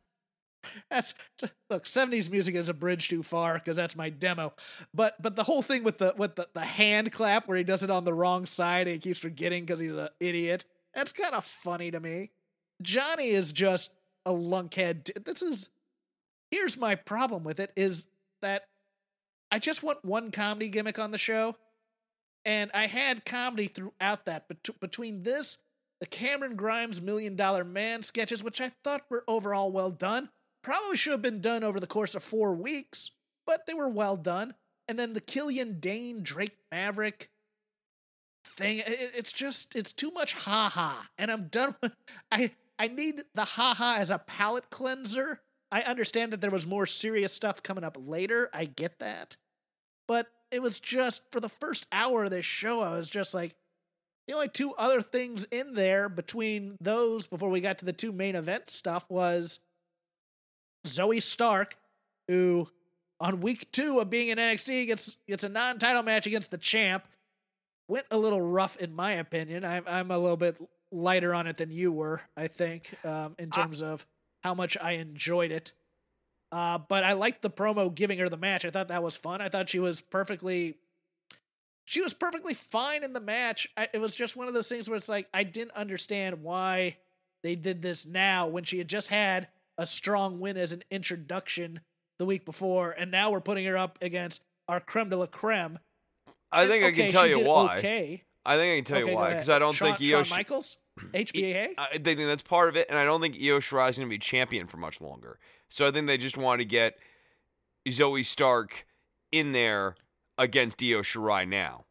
That's look. seventies music is a bridge too far because that's my demo. But but the whole thing with the with the, the hand clap where he does it on the wrong side and he keeps forgetting because he's an idiot. That's kind of funny to me. Johnny is just a lunkhead. This is here's my problem with it is that I just want one comedy gimmick on the show, and I had comedy throughout that. But between this, the Cameron Grimes Million Dollar Man sketches, which I thought were overall well done. Probably should have been done over the course of four weeks, but they were well done. And then the Killian Dane, Drake Maverick thing, it, it's just, it's too much ha-ha. And I'm done with, I, I need the ha-ha as a palate cleanser. I understand that there was more serious stuff coming up later. I get that. But it was just, for the first hour of this show, I was just like, the only two other things in there between those, before we got to the two main event stuff, was Zoe Stark, who on week two of being in N X T gets gets a non-title match against the champ. Went a little rough in my opinion. I'm I'm a little bit lighter on it than you were, I think, um, in terms I, of how much I enjoyed it. Uh, but I liked the promo giving her the match. I thought that was fun. I thought she was perfectly, she was perfectly fine in the match. I, it was just one of those things where it's like, I didn't understand why they did this now when she had just had a strong win as an introduction the week before. And now we're putting her up against our creme de la creme. I think and, I can okay, tell she you did why. Okay. I think I can tell okay, you why. Because I don't Shawn, think Io Shawn Michaels, H B A. I think that's part of it, and I don't think Io Shirai is going to be champion for much longer. So I think they just want to get Zoe Stark in there against Io Shirai now.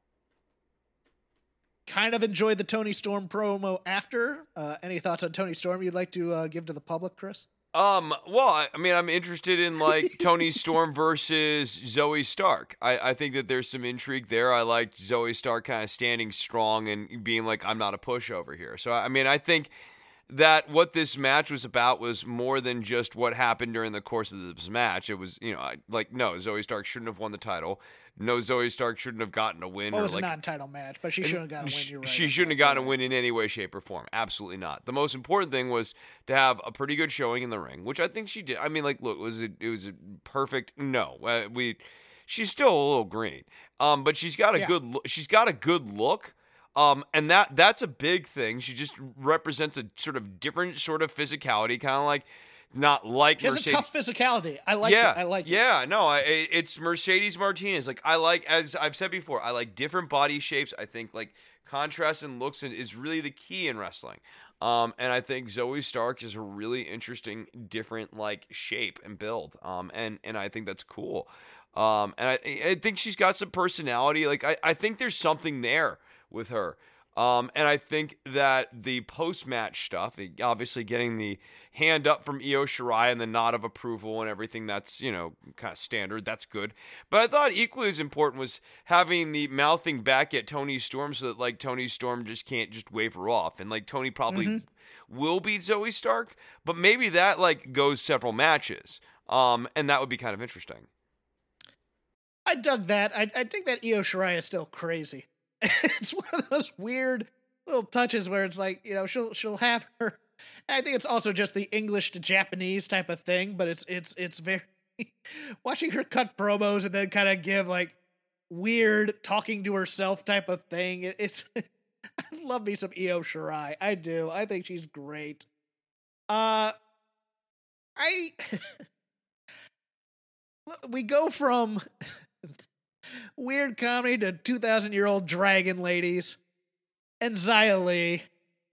Kind of enjoyed the Toni Storm promo after. Uh, any thoughts on Toni Storm you'd like to uh, give to the public, Chris? Um, well, I, I mean, I'm interested in, like, Toni Storm versus Zoe Stark. I, I think that there's some intrigue there. I liked Zoe Stark kind of standing strong and being like, I'm not a pushover here. So, I mean, I think that what this match was about was more than just what happened during the course of this match. It was, you know, I, like, no, Zoe Stark shouldn't have won the title. No, Zoe Stark shouldn't have gotten a win. Well, it or was like, a non-title match, but she shouldn't have gotten a win. You're right. She shouldn't have gotten a win in any way, shape, or form. Absolutely not. The most important thing was to have a pretty good showing in the ring, which I think she did. I mean, like, look, was it? It was a perfect. No, uh, we. She's still a little green, um, but she's got a Yeah. good. Lo- she's got a good look. Um, and that that's a big thing. She just represents a sort of different sort of physicality, kind of like. Not like She has Mercedes. a tough physicality. I like yeah, it. I like yeah, it. no, I, it's Mercedes Martinez. Like, I like, as I've said before, I like different body shapes. I think, like, contrast and looks is really the key in wrestling. Um, and I think Zoe Stark is a really interesting, different, like, shape and build. Um, and, and I think that's cool. Um, and I, I think she's got some personality. Like, I, I think there's something there with her. Um, and I think that the post-match stuff, obviously getting the hand up from Io Shirai and the nod of approval and everything, that's, you know, kind of standard. That's good. But I thought equally as important was having the mouthing back at Toni Storm so that, like, Toni Storm just can't just wave her off. And, like, Toni probably mm-hmm. will beat Zoe Stark, but maybe that, like, goes several matches. Um, and that would be kind of interesting. I dug that. I, I think that Io Shirai is still crazy. It's one of those weird little touches where it's like, you know, she'll she'll have her. And I think it's also just the English to Japanese type of thing, but it's it's it's very watching her cut promos and then kind of give like weird talking to herself type of thing. It, it's I love me some Io Shirai. I do. I think she's great. Uh, I we go from weird comedy to two thousand year old dragon ladies and Xia Li.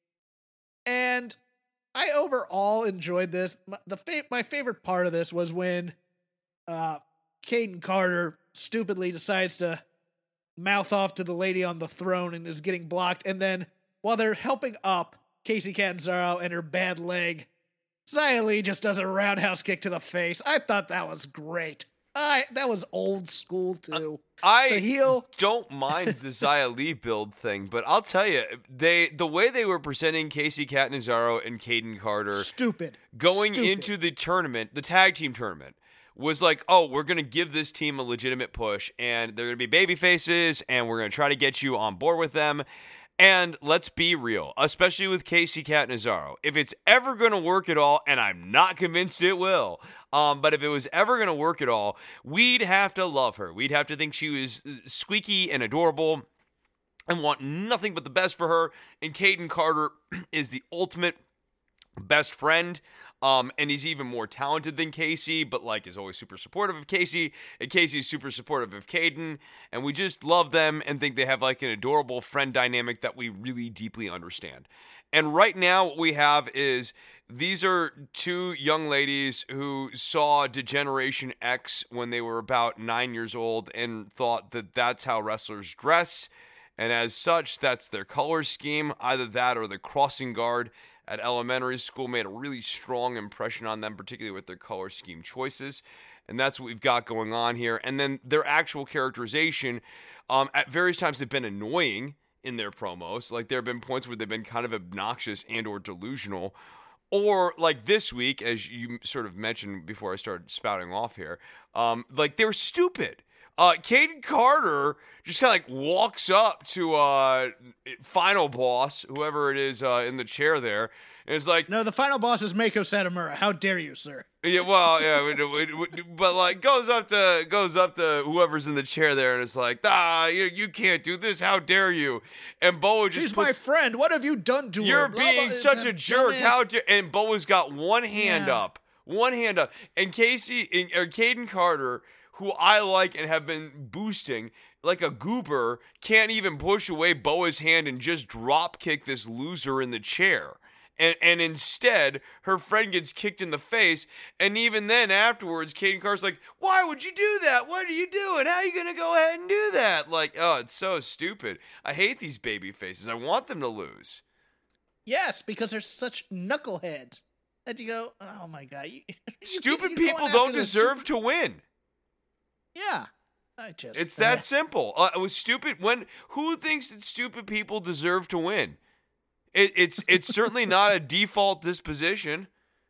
And I overall enjoyed this. My, the fa- my favorite part of this was when uh, Kayden Carter stupidly decides to mouth off to the lady on the throne and is getting blocked. And then while they're helping up Kacy Catanzaro and her bad leg, Xia Li just does a roundhouse kick to the face. I thought that was great. I that was old school too. Uh, I the heel. don't mind the Xia Li build thing, but I'll tell you, they the way they were presenting Kacy Catanzaro and Kayden Carter, stupid, going stupid. into the tournament, the tag team tournament, was like, oh, we're gonna give this team a legitimate push, and they're gonna be baby faces, and we're gonna try to get you on board with them. And let's be real, especially with Kacy Catanzaro. If it's ever going to work at all, and I'm not convinced it will, um, but if it was ever going to work at all, we'd have to love her. We'd have to think she was squeaky and adorable and want nothing but the best for her. And Kayden Carter is the ultimate best friend. Um, and he's even more talented than Kacy, but like is always super supportive of Kacy, and Casey's super supportive of Kayden, and we just love them and think they have like an adorable friend dynamic that we really deeply understand. And right now what we have is these are two young ladies who saw Degeneration X when they were about nine years old and thought that that's how wrestlers dress, and as such, that's their color scheme, either that or the crossing guard at elementary school made a really strong impression on them, particularly with their color scheme choices. And that's what we've got going on here. And then their actual characterization, um, at various times they've been annoying in their promos. Like there have been points where they've been kind of obnoxious and or delusional. Or like this week, as you sort of mentioned before I started spouting off here, um, like they were stupid. Uh, Caden Carter just kind of like walks up to uh, final boss, whoever it is uh, in the chair there, and is like, No, the final boss is Mako Satomura. How dare you, sir? yeah, well, yeah, we- we- we- but like goes up to goes up to whoever's in the chair there, and is like, ah, you, you can't do this. How dare you? And Boa just She's my puts, friend. What have you done to her? you're Blah, blah, being it's such a jerk. dumbass- How dare? And Boa's got one hand Yeah. up, one hand up, and Casey and, or Caden Carter, who I like and have been boosting like a goober, can't even push away Boa's hand and just drop kick this loser in the chair. And and instead, her friend gets kicked in the face, and even then afterwards, Caden Carter's like, why would you do that? What are you doing? How are you going to go ahead and do that? Like, oh, it's so stupid. I hate these baby faces. I want them to lose. Yes, because they're such knuckleheads. And you go, oh my god. You, you- Stupid you're people going don't after the deserve super- to win. Yeah. I just. It's that simple. Uh, it was stupid. When who thinks that stupid people deserve to win? It, it's it's certainly not a default disposition.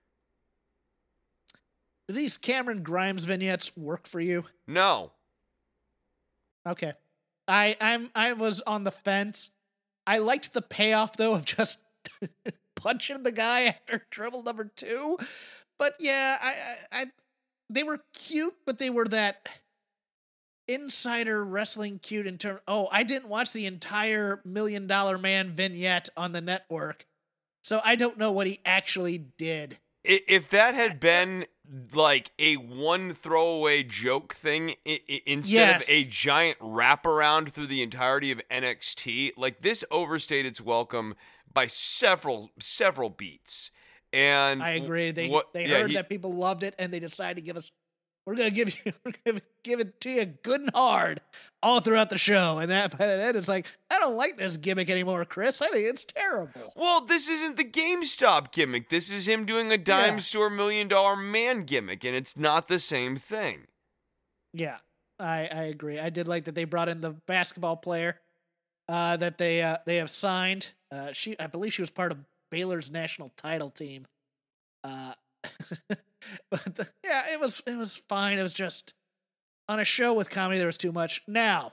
Do these Cameron Grimes vignettes work for you? No. Okay. I I'm I was on the fence. I liked the payoff though of just punching the guy after dribble number two. But yeah, I, I I they were cute, but they were that insider wrestling cute in terms. Oh, I didn't watch the entire Million Dollar Man vignette on the network, so I don't know what he actually did. I- If that had been like a one throwaway joke thing I- I- instead Yes. of a giant wraparound through the entirety of N X T, like this overstayed its welcome by several several beats. And I agree. They what- they yeah, heard he- that people loved it, and they decided to give us. We're gonna give you. We're gonna give it to you good and hard all throughout the show, and that by then it's like I don't like this gimmick anymore, Chris. I think it's terrible. Well, this isn't the GameStop gimmick. This is him doing a dime Yeah. store million dollar man gimmick, and it's not the same thing. Yeah, I I agree. I did like that they brought in the basketball player uh, that they uh, they have signed. Uh, she I believe she was part of Baylor's national title team. Uh, but the, yeah, it was it was fine. It was just on a show with comedy there was too much. Now,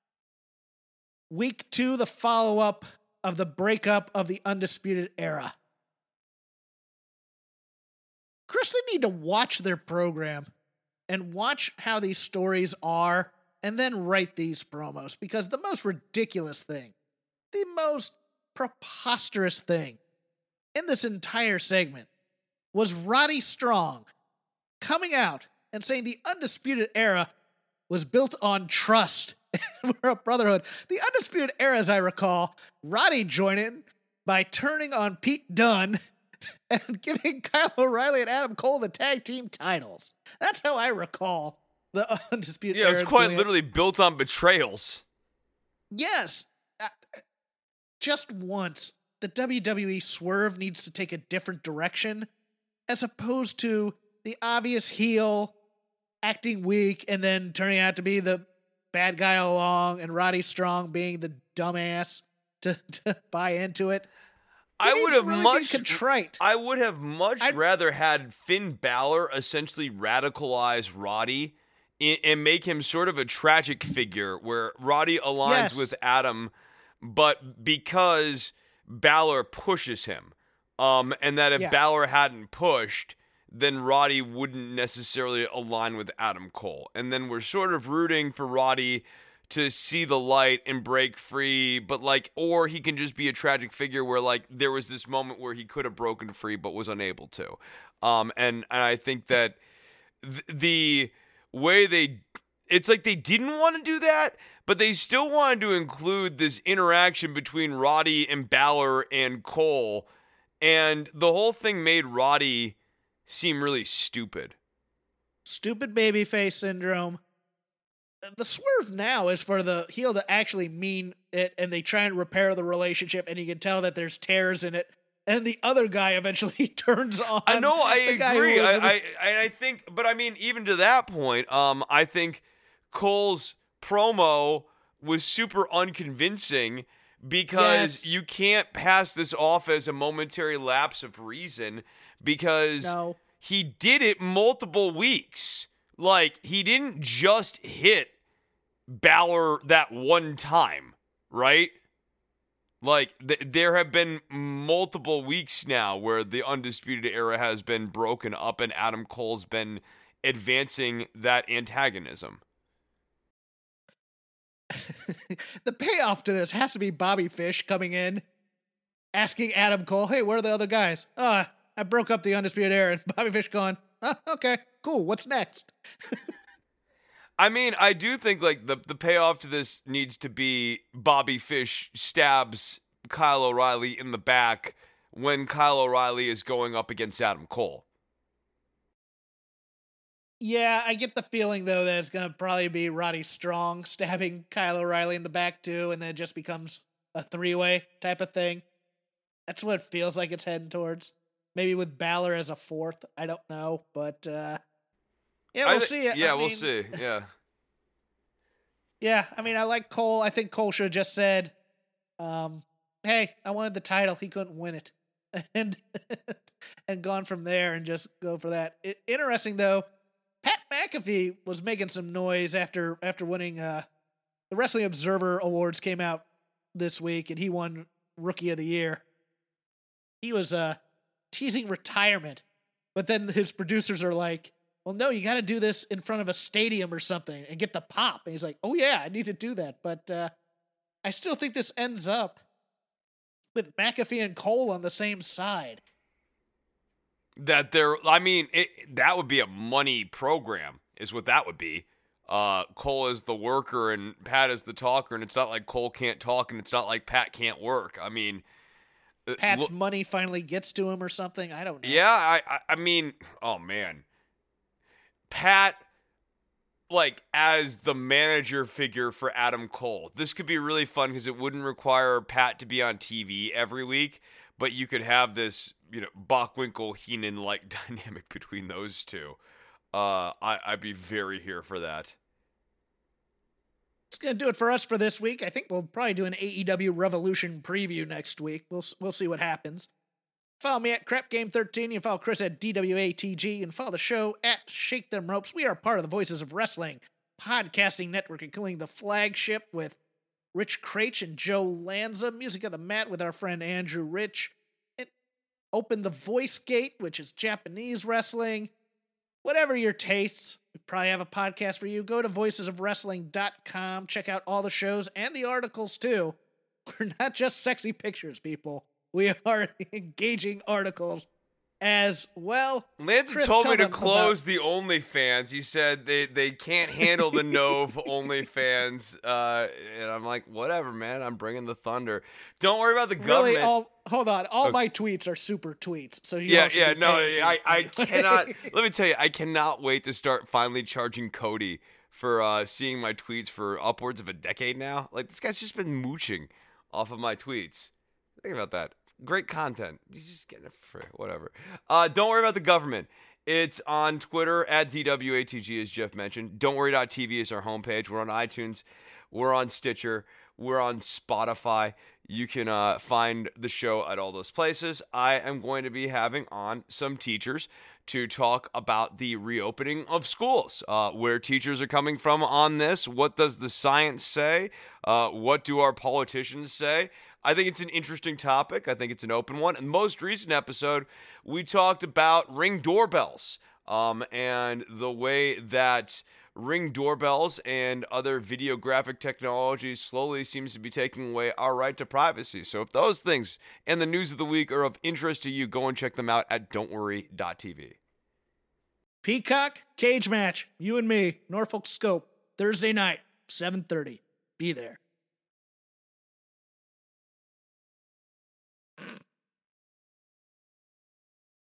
week two, the follow up of the breakup of the Undisputed Era. Chris, they need to watch their program and watch how these stories are and then write these promos, because the most ridiculous thing, the most preposterous thing in this entire segment was Roddy Strong coming out and saying the Undisputed Era was built on trust. We're a brotherhood. The Undisputed Era, as I recall, Roddy joined in by turning on Pete Dunne and giving Kyle O'Reilly and Adam Cole the tag team titles. That's how I recall the Undisputed Yeah, Era. it was quite doing it. literally built on betrayals. Yes. Uh, just once, the W W E swerve needs to take a different direction, as opposed to the obvious heel acting weak and then turning out to be the bad guy all along, and Roddy Strong being the dumbass to, to buy into it. He I needs would to have really be much contrite. I would have much I'd- rather had Finn Balor essentially radicalize Roddy and, and make him sort of a tragic figure where Roddy aligns Yes. with Adam, but because Balor pushes him, um, and that if Yeah. Balor hadn't pushed, then Roddy wouldn't necessarily align with Adam Cole. And then we're sort of rooting for Roddy to see the light and break free, but like, or he can just be a tragic figure where like there was this moment where he could have broken free but was unable to. Um, and, and I think that th- the way they, it's like they didn't want to do that, but they still wanted to include this interaction between Roddy and Balor and Cole. And the whole thing made Roddy seem really stupid. Stupid babyface syndrome. The swerve now is for the heel to actually mean it, and they try and repair the relationship, and you can tell that there's tears in it. And the other guy eventually turns on. I know, I the guy who agree. was I, in I, I I think, but I mean, even to that point, um, I think Cole's promo was super unconvincing because Yes. you can't pass this off as a momentary lapse of reason because No. he did it multiple weeks. Like, he didn't just hit Balor that one time, right? Like, th- there have been multiple weeks now where the Undisputed Era has been broken up and Adam Cole's been advancing that antagonism. The payoff to this has to be Bobby Fish coming in, asking Adam Cole, hey, where are the other guys? Oh, I broke up the Undisputed Era. And Bobby Fish going, oh, okay, cool, what's next? I mean, I do think like the, the payoff to this needs to be Bobby Fish stabs Kyle O'Reilly in the back when Kyle O'Reilly is going up against Adam Cole. Yeah, I get the feeling, though, that it's going to probably be Roddy Strong stabbing Kyle O'Reilly in the back, too, and then it just becomes a three-way type of thing. That's what it feels like it's heading towards. Maybe with Balor as a fourth. I don't know, but... uh Yeah, we'll th- see. Yeah, I we'll mean, see. Yeah. Yeah, I mean, I like Cole. I think Cole should have just said, um, hey, I wanted the title. He couldn't win it. And and gone from there and just go for that. It, interesting, though, Pat McAfee was making some noise after after winning uh, the Wrestling Observer Awards came out this week, and he won Rookie of the Year. He was uh, teasing retirement, but then his producers are like, well, no, you got to do this in front of a stadium or something and get the pop. And he's like, oh, yeah, I need to do that. But uh, I still think this ends up with McAfee and Cole on the same side. That there, I mean, it, that would be a money program, is what that would be. Uh, Cole is the worker and Pat is the talker, and it's not like Cole can't talk, and it's not like Pat can't work. I mean, Pat's look, money finally gets to him or something. I don't know. Yeah, I, I, I mean, oh man. Pat, like, as the manager figure for Adam Cole. This could be really fun because it wouldn't require Pat to be on T V every week, but you could have this, you know, Bockwinkel-Heenan-like dynamic between those two. Uh, I, I'd be very here for that. It's going to do it for us for this week. I think we'll probably do an A E W Revolution preview next week. We'll we'll see what happens. Follow me at Crap Game thirteen. You can follow Chris at D W A T G. And follow the show at Shake Them Ropes. We are part of the Voices of Wrestling podcasting network, including the flagship with Rich Craich and Joe Lanza. Music of the Mat with our friend Andrew Rich. And Open the Voice Gate, which is Japanese wrestling. Whatever your tastes, we probably have a podcast for you. Go to voices of wrestling dot com. Check out all the shows and the articles, too. We're not just sexy pictures, people. We are engaging articles as well. Lance Chris, told me to them close about- the OnlyFans. He said they, they can't handle the Nove OnlyFans. Uh, and I'm like, whatever, man. I'm bringing the thunder. Don't worry about the government. Really, all hold on. All Okay. my tweets are super tweets. So you yeah, all should yeah, be no, paying I, I attention. cannot. Let me tell you, I cannot wait to start finally charging Cody for uh, seeing my tweets for upwards of a decade now. Like, this guy's just been mooching off of my tweets. Think about that. Great content. He's just getting it for free. Whatever. Uh, don't worry about the government. It's on Twitter at D W A T G, as Jeff mentioned. Don't worry dot T V is our homepage. We're on iTunes. We're on Stitcher. We're on Spotify. You can uh, find the show at all those places. I am going to be having on some teachers to talk about the reopening of schools, uh, where teachers are coming from on this. What does the science say? Uh, what do our politicians say? I think it's an interesting topic. I think it's an open one. In the most recent episode, we talked about Ring doorbells um, and the way that Ring doorbells and other videographic technologies slowly seems to be taking away our right to privacy. So if those things and the news of the week are of interest to you, go and check them out at don't worry dot T V. Peacock cage match. You and me, Norfolk Scope, Thursday night, seven thirty. Be there.